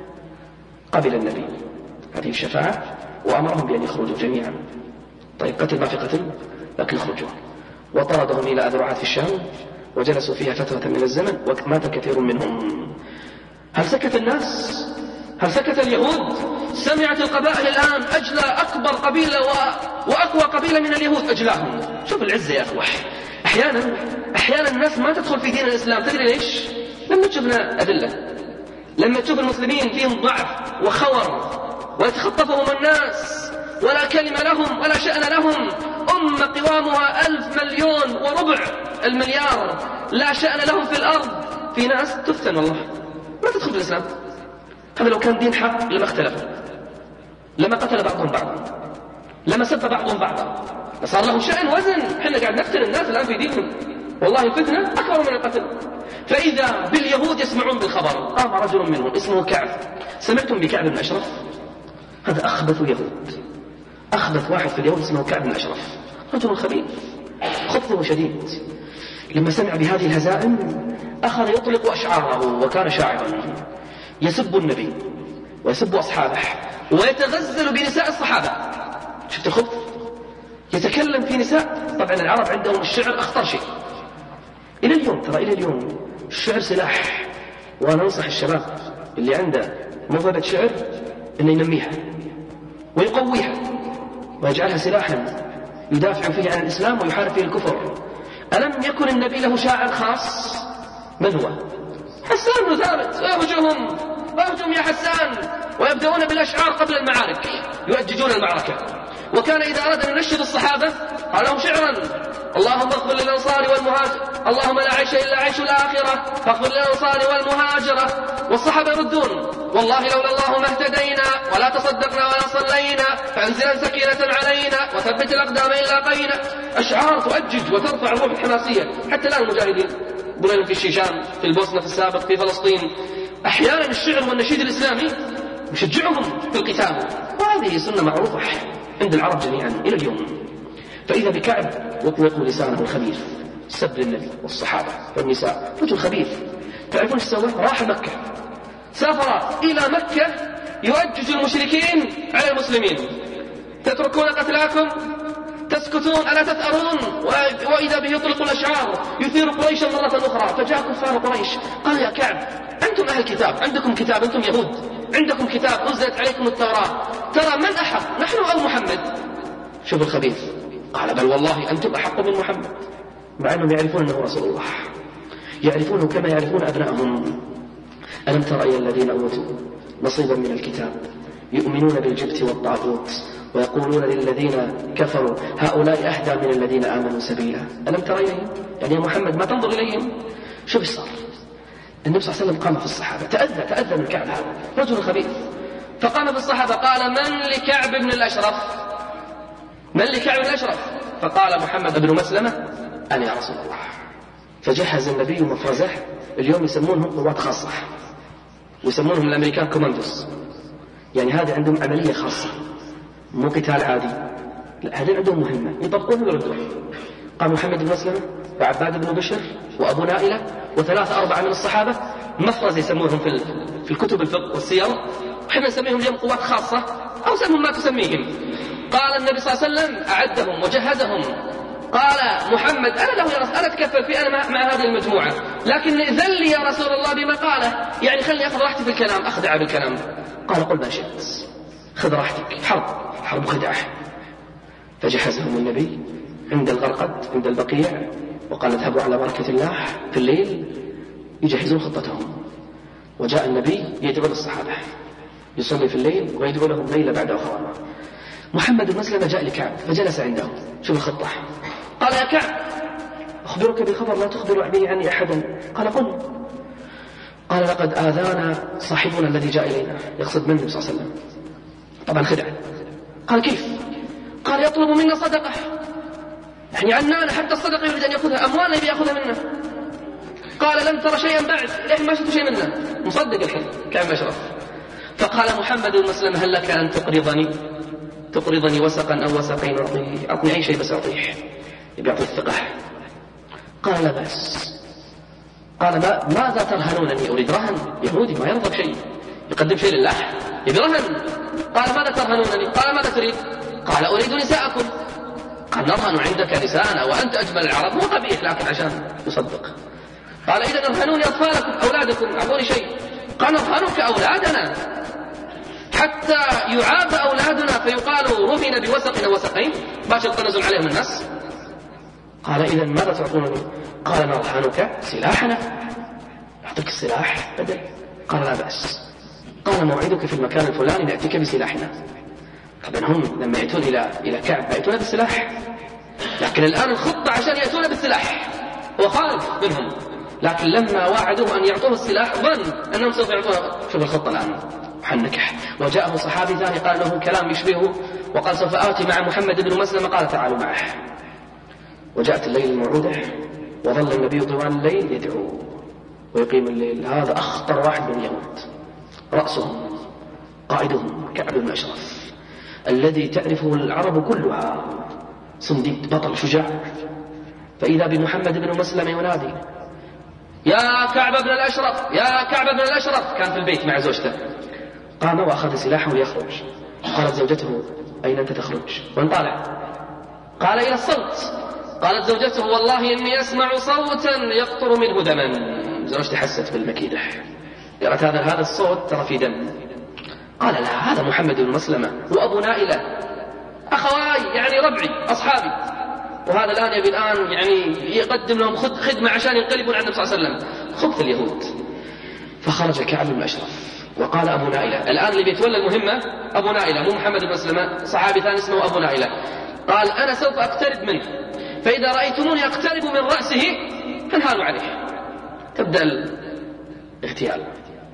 قبل النبي هذه الشفاعة وأمرهم بأن يخرجوا جميعا. طيب قتل ما في قتل لكن خرجوا، وطردهم إلى أذرعات في الشام وجلسوا فيها فترة من الزمن ومات كثير منهم. هل سكت الناس؟ هل سكت اليهود؟ سمعت القبائل الآن أجلى أكبر قبيلة و... وأقوى قبيلة من اليهود أجلاهم. شوف العزة يا أخوة. أحيانا أحيانا الناس ما تدخل في دين الإسلام، تدري ليش؟ لما تشوفنا أذلة، لما تشوف المسلمين فيهم ضعف وخور ويتخطفهم الناس ولا كلمة لهم ولا شأن لهم. أمة قوامها ألف مليون وربع المليار لا شأن لهم في الأرض. في ناس تفتن والله ما تدخل في الإسلام. هذا لو كان دين حق لما اختلفوا، لما قتل بعضهم بعضا، لما سب بعضهم بعضا، صار له شأن وزن. احنا قاعد نفتن الناس الآن في دينهم، والله الفتنة أكبر من القتل. فإذا باليهود يسمعون بالخبر. قام رجل منهم اسمه كعب. سمعتم بكعب بن أشرف؟ هذا أخبث يهود، أخبث واحد في اليهود اسمه كعب بن أشرف، رجل خبيث خبثه شديد. لما سمع بهذه الهزائم أخذ يطلق أشعاره، وكان شاعرا يسب النبي ويسب أصحابه ويتغزل بنساء الصحابة. شفت الخبث؟ يتكلم في نساء. طبعا العرب عندهم الشعر أخطر شيء إلى اليوم، ترى إلى اليوم الشعر سلاح. وأنا أنصح الشباب اللي عنده موهبة شعر إنه ينميها ويقويها ويجعلها سلاحا يدافع فيه عن الإسلام ويحارب فيه الكفر. ألم يكن النبي له شاعر خاص؟ من هو؟ حسان بن ثابت. ويهجهم ويهجم يا حسان، ويبدأون بالأشعار قبل المعارك يؤججون المعركة. وكان إذا أراد أن ينشد الصحابة قال لهم شعرا: اللهم اغفر للأنصار والمهاجر، اللهم لا عيش إلا عيش الآخرة، فاغفر للأنصار والمهاجرة. والصحابة يردون: والله لولا الله ما اهتدينا ولا تصدقنا ولا صلينا، فانزلا سكينة علينا وثبت الأقدام إن لاقينا. أشعار تؤجج وترفع الروح الحماسية. حتى الآن المجاهدين بلين في الشيشان، في البوسنة، في السابق، في فلسطين، أحيانا الشعر والنشيد الإسلامي يشجعهم في القتال. وهذه سنة معروفة عند العرب جميعا إلى اليوم. فإذا بكعب يطلق لسانه الخبيث سب للنبي والصحابة والنساء، رجل خبيث. تعرفون ايش سوى؟ راح مكة، سافر إلى مكة يؤجج المشركين على المسلمين: تتركون قتلاكم؟ تسكتون؟ ألا تثأرون؟ وإذا به يطلق الأشعار يثير قريشا مرة أخرى. فجاء كفار قريش قال: يا كعب، أنتم أهل كتاب، عندكم كتاب، أنتم يهود، عندكم كتاب، أنزلت عليكم التوراة، ترى من أحق، نحن أو محمد؟ شوف الخبيث. قال: بل والله أنتم أحق من محمد. مع أنهم يعرفون أنه رسول الله، يعرفونه كما يعرفون أبنائهم. ألم تر إلى الذين أوتوا نصيبا من الكتاب يؤمنون بالجبت والطاغوت ويقولون للذين كفروا هؤلاء أهدى من الذين آمنوا سبيلا. ألم تر إليهم؟ يعني يا محمد ما تنظر إليهم؟ شوف إيش صار. النبي صلى الله عليه وسلم قام في الصحابة، تأذى تأذى من كعب هذا رجل خبيث، فقام في الصحابة قال: من لكعب بن الأشرف؟ من لكعب بن الأشرف؟ فقال محمد بن مسلمة: أنا يا رسول الله. فجهز النبي مفرزه، اليوم يسمونهم قوات خاصة، ويسمونهم الأمريكان كوماندوس. يعني هذا عندهم عملية خاصة، مو قتال عادي، لا، هذا عندهم مهمة يطبقون ويردون. قام محمد بن مسلمة وعباد بن بشر وأبو نائلة وثلاثة أربعة من الصحابة، مفرز يسمونهم في في الكتب الفقه والسير، وحنا نسميهم اليوم قوات خاصة أو سمهم ما تسميهم. قال النبي صلى الله عليه وسلم: أعدهم وجهزهم. قال محمد: أنا له يا رسول، أنا أتكفل في أنا مع هذه المجموعة، لكن إذن لي يا رسول الله بما قاله، يعني خلني أخذ راحتي في الكلام، أخدع بالكلام. قال: قل ما شئت، خذ راحتك، حرب حرب خدعة. فجهزهم النبي عند الغرقد عند البقيع، وقال: اذهبوا على بركة الله في الليل يجهزون خطتهم. وجاء النبي يدعو للصحابة، يصلي في الليل ويدعو لهم ليلة بعد أخرى. محمد بن مسلمة جاء لكعب فجلس عنده. شوف الخطة. قال: يا كعب، أخبرك بخبر لا تخبر به عني أحدا. قال: قل. قال: لقد آذانا صاحبنا الذي جاء إلينا، يقصد منه صلى الله عليه وسلم، طبعا خدعة. قال: كيف؟ قال: يطلب منا صدقة، يعني عنانا حتى الصدقة يريد أن يأخذها، أموالنا يبي يأخذها منا. قال: لم ترى شيئا بعد، إحنا ما شفت شيء منا، مصدق الحين كعب أشرف. فقال محمد بن مسلم: هل لك أن تقرضني تقرضني وسقا أو وسقين؟ أعطيه، أعطني أي شيء بس أعطيه، يبي يعطي الثقة. قال: لا بأس. قال: ما ماذا ترهنونني؟ أريد رهن، يهودي ما يرضى بشيء، يقدم شيء لله، يبي رهن. قال: ماذا ترهنونني؟ قال: ماذا تريد؟ قال: أريد نساءكم. قال: نرهن عندك نساءنا وأنت أجمل العرب، مو قبيح لكن عشان يصدق. قال: إذا ارهنوني أطفالكم أولادكم، أعطوني شيء. قال: نرهنك أولادنا حتى يعاب أولادنا فيقال رهن بوسق وسقين، باش القنزل عليهم الناس. قال: إذا ماذا تعطونني؟ قال: نرهنك سلاحنا، نعطيك السلاح بدل. قال: لا بأس. قال: موعدك في المكان الفلاني نأتيك بسلاحنا. طبعا هم لما يأتون إلى إلى كعب يأتون بالسلاح، لكن الآن الخطة عشان يأتون بالسلاح، هو خالف منهم، لكن لما وعدوه أن يعطوه السلاح ظن أنهم سوف يعطوه. شوف الخطة الآن حنكح. وجاءه صحابي ثاني قال له كلام يشبهه، وقال: سوف آتي مع محمد بن مسلمة. قال: تعالوا معه. وجاءت الليل الموعودة، وظل النبي طوال الليل يدعو ويقيم الليل. هذا أخطر واحد من اليهود، رأسهم قائدهم كعب بن أشرف الذي تعرفه العرب كلها، صنديد بطل شجاع. فإذا بمحمد بن مسلمة ينادي: يا كعب بن الأشرف، يا كعب بن الأشرف. كان في البيت مع زوجته. قام وأخذ سلاحه ليخرج. قالت زوجته: أين أنت تخرج؟ وين طالع؟ قال: إلى الصوت. قالت زوجته: والله إني أسمع صوتا يقطر منه دما. زوجته حست بالمكيدة، قالت: هذا هذا الصوت ترى في دم. قال: لا، هذا محمد بن مسلمة وأبو نائلة. أخواي يعني ربعي أصحابي، وهذا الآن يبي الآن يعني يقدم لهم خدمة عشان ينقلبون عن النبي صلى الله عليه وسلم، خبث اليهود. فخرج كعب بن الأشرف وقال أبو نائلة، الآن اللي بيتولى المهمة أبو نائلة مو محمد بن مسلمة، صحابي ثاني اسمه أبو نائلة، قال أنا سوف أقترب منه، فإذا رأيتموني أقترب من رأسه فانهالوا عليه. تبدأ الاغتيال.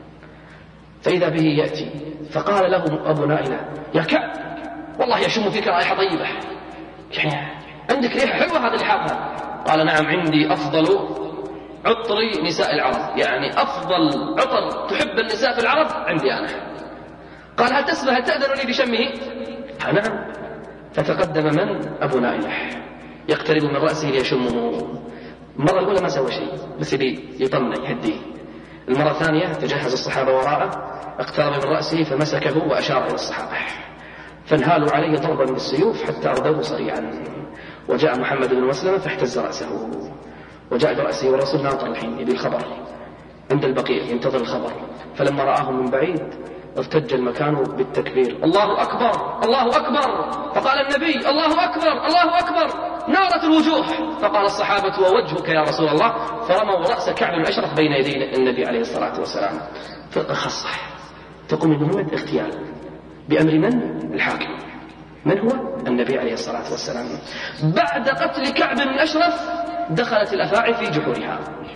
فإذا به يأتي فقال له أبو نائلة يا كعب والله يشم فيك رائحة طيبة، يعني عندك ريحة حلوة هذا اللي حاطها. قال نعم عندي أفضل عطر نساء العرب، يعني أفضل عطر تحب النساء في العرب عندي أنا. قال هل تسمح هل تأذن لي بشمه؟ قال نعم. فتقدم من؟ أبو نائلة يقترب من رأسه ليشمه. المرة الأولى ما سوى شيء بس يبي يطمنه يهديه. المرة الثانية تجهز الصحابة وراءه، اقترب من رأسه فمسكه وأشار إلى الصحابة، فانهالوا عليه ضربا بالسيوف حتى أردوه صريعا. وجاء محمد بن مسلمة فاحتز رأسه، وجاء برأسه والرسول ناطر الحين يبي الخبر عند البقيع ينتظر الخبر. فلما رآه من بعيد ارتج المكان بالتكبير، الله أكبر الله أكبر. فقال النبي الله أكبر الله أكبر، نارت الوجوه. فقال الصحابة ووجهك يا رسول الله، فرموا رأس كعب بن الأشرف بين يدي النبي عليه الصلاة والسلام. فخصه تقوم بمهمة اغتيال بأمر من؟ الحاكم. من هو؟ النبي عليه الصلاة والسلام. بعد قتل كعب بن الأشرف دخلت الأفاعي في جحورها،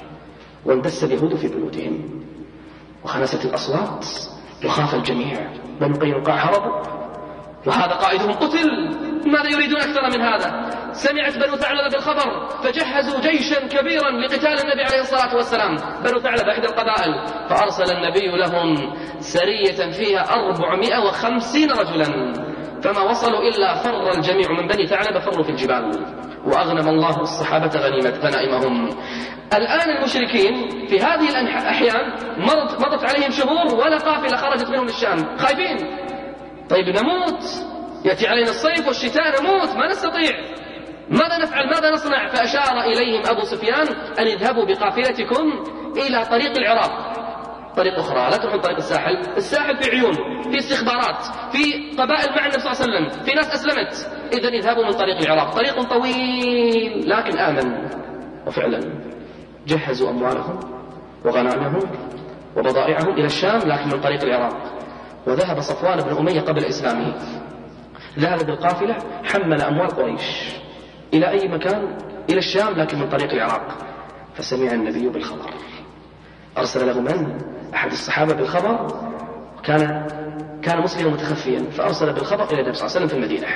واندس اليهود في بيوتهم، وخنست الأصوات، وخاف الجميع. بنو قينقاع هربوا وهذا قائدهم قتل، ماذا يريدون أكثر من هذا؟ سمعت بنو ثعلبة بالخبر فجهزوا جيشا كبيرا لقتال النبي عليه الصلاة والسلام. بنو ثعلبة إحدى القبائل، فأرسل النبي لهم سرية فيها أربعمائة وخمسين رجلا، فما وصلوا إلا فر الجميع من بني ثعلبة، فروا في الجبال، وأغنم الله الصحابة غنيمة غنائمهم. الآن المشركين في هذه الأحيان مضت, مضت عليهم شهور ولا قافلة خرجت منهم الشام، خايفين. طيب نموت، يأتي علينا الصيف والشتاء نموت ما نستطيع، ماذا نفعل ماذا نصنع؟ فأشار إليهم أبو سفيان أن اذهبوا بقافلتكم إلى طريق العراق، طريق أخرى لا تروحون طريق الساحل. الساحل في عيون، في استخبارات، في قبائل مع النبي صلى الله عليه وسلم، في ناس أسلمت، إذن اذهبوا من طريق العراق، طريق طويل لكن آمن. وفعلا جهزوا أموالهم وغنائمهم وبضائعهم إلى الشام لكن من طريق العراق. وذهب صفوان بن أمية قبل إسلامه، ذهب بالقافلة حمل أموال قريش إلى أي مكان؟ إلى الشام لكن من طريق العراق. فسمع النبي بالخبر، أرسل له من؟ أحد الصحابة بالخبر، كان كان مسلما متخفيا، فأرسل بالخبر إلى النبي صلى الله عليه وسلم في المدينة.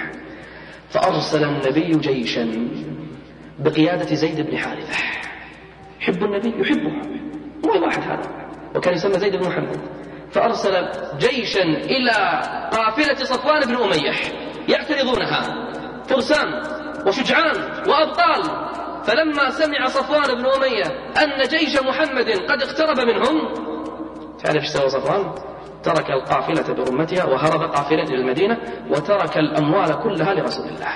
فأرسل النبي جيشا بقيادة زيد بن حارثة، يحب النبي يحبه، هو واحد هذا، وكان يسمى زيد بن محمد. فأرسل جيشا إلى قافلة صفوان بن أمية يعترضونها، فرسان وشجعان وأبطال. فلما سمع صفوان بن أمية أن جيش محمد قد اقترب منهم، تعرف ايش سوى صفوان؟ ترك القافلة برمتها وهرب قافلة إلى المدينة، وترك الأموال كلها لرسول الله.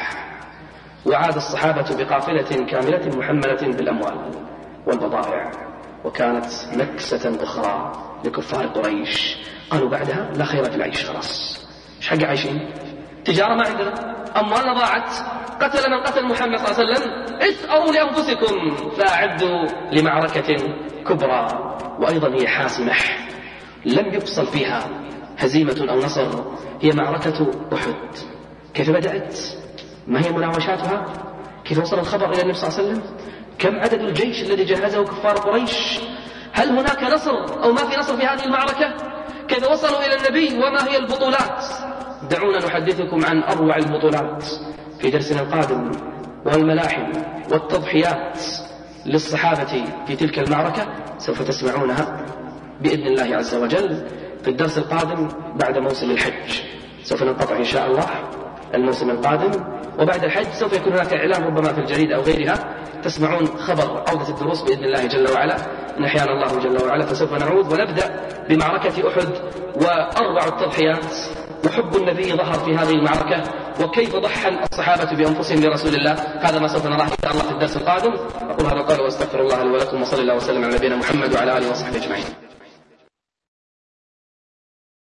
وعاد الصحابة بقافلة كاملة محملة بالأموال والبضائع. وكانت نكسة أخرى لكفار قريش، قالوا بعدها لا خير في العيش، خلاص ايش حق عايشين؟ تجارة ما عندنا، أموالنا ضاعت، قتل من قتل محمد صلى الله عليه وسلم، اسأروا لأنفسكم. فأعدوا لمعركة كبرى وأيضا هي حاسمة لم يفصل فيها هزيمة أو نصر، هي معركة أحد. كيف بدأت؟ ما هي مناوشاتها؟ كيف وصل الخبر إلى النبي صلى الله عليه وسلم؟ كم عدد الجيش الذي جهزه كفار قريش؟ هل هناك نصر أو ما في نصر في هذه المعركة؟ كيف وصلوا إلى النبي وما هي البطولات؟ دعونا نحدثكم عن أروع البطولات في درسنا القادم، والملاحم والتضحيات للصحابة في تلك المعركة سوف تسمعونها بإذن الله عز وجل في الدرس القادم بعد موسم الحج. سوف ننقطع إن شاء الله الموسم القادم، وبعد الحج سوف يكون هناك إعلان ربما في الجريدة أو غيرها، تسمعون خبر عودة الدروس بإذن الله جل وعلا إن أحيانا الله جل وعلا. فسوف نعود ونبدأ بمعركة أحد وأروع التضحيات، وحب النبي ظهر في هذه المعركة، وكيف ضحى الصحابة بأنفسهم لرسول الله. هذا ما سوف نراه إن شاء الله في الدرس القادم. أقول هذا القول وأستغفر الله لي ولكم، وصلى الله وسلم على نبينا محمد وعلى آله وصحبه أجمعين.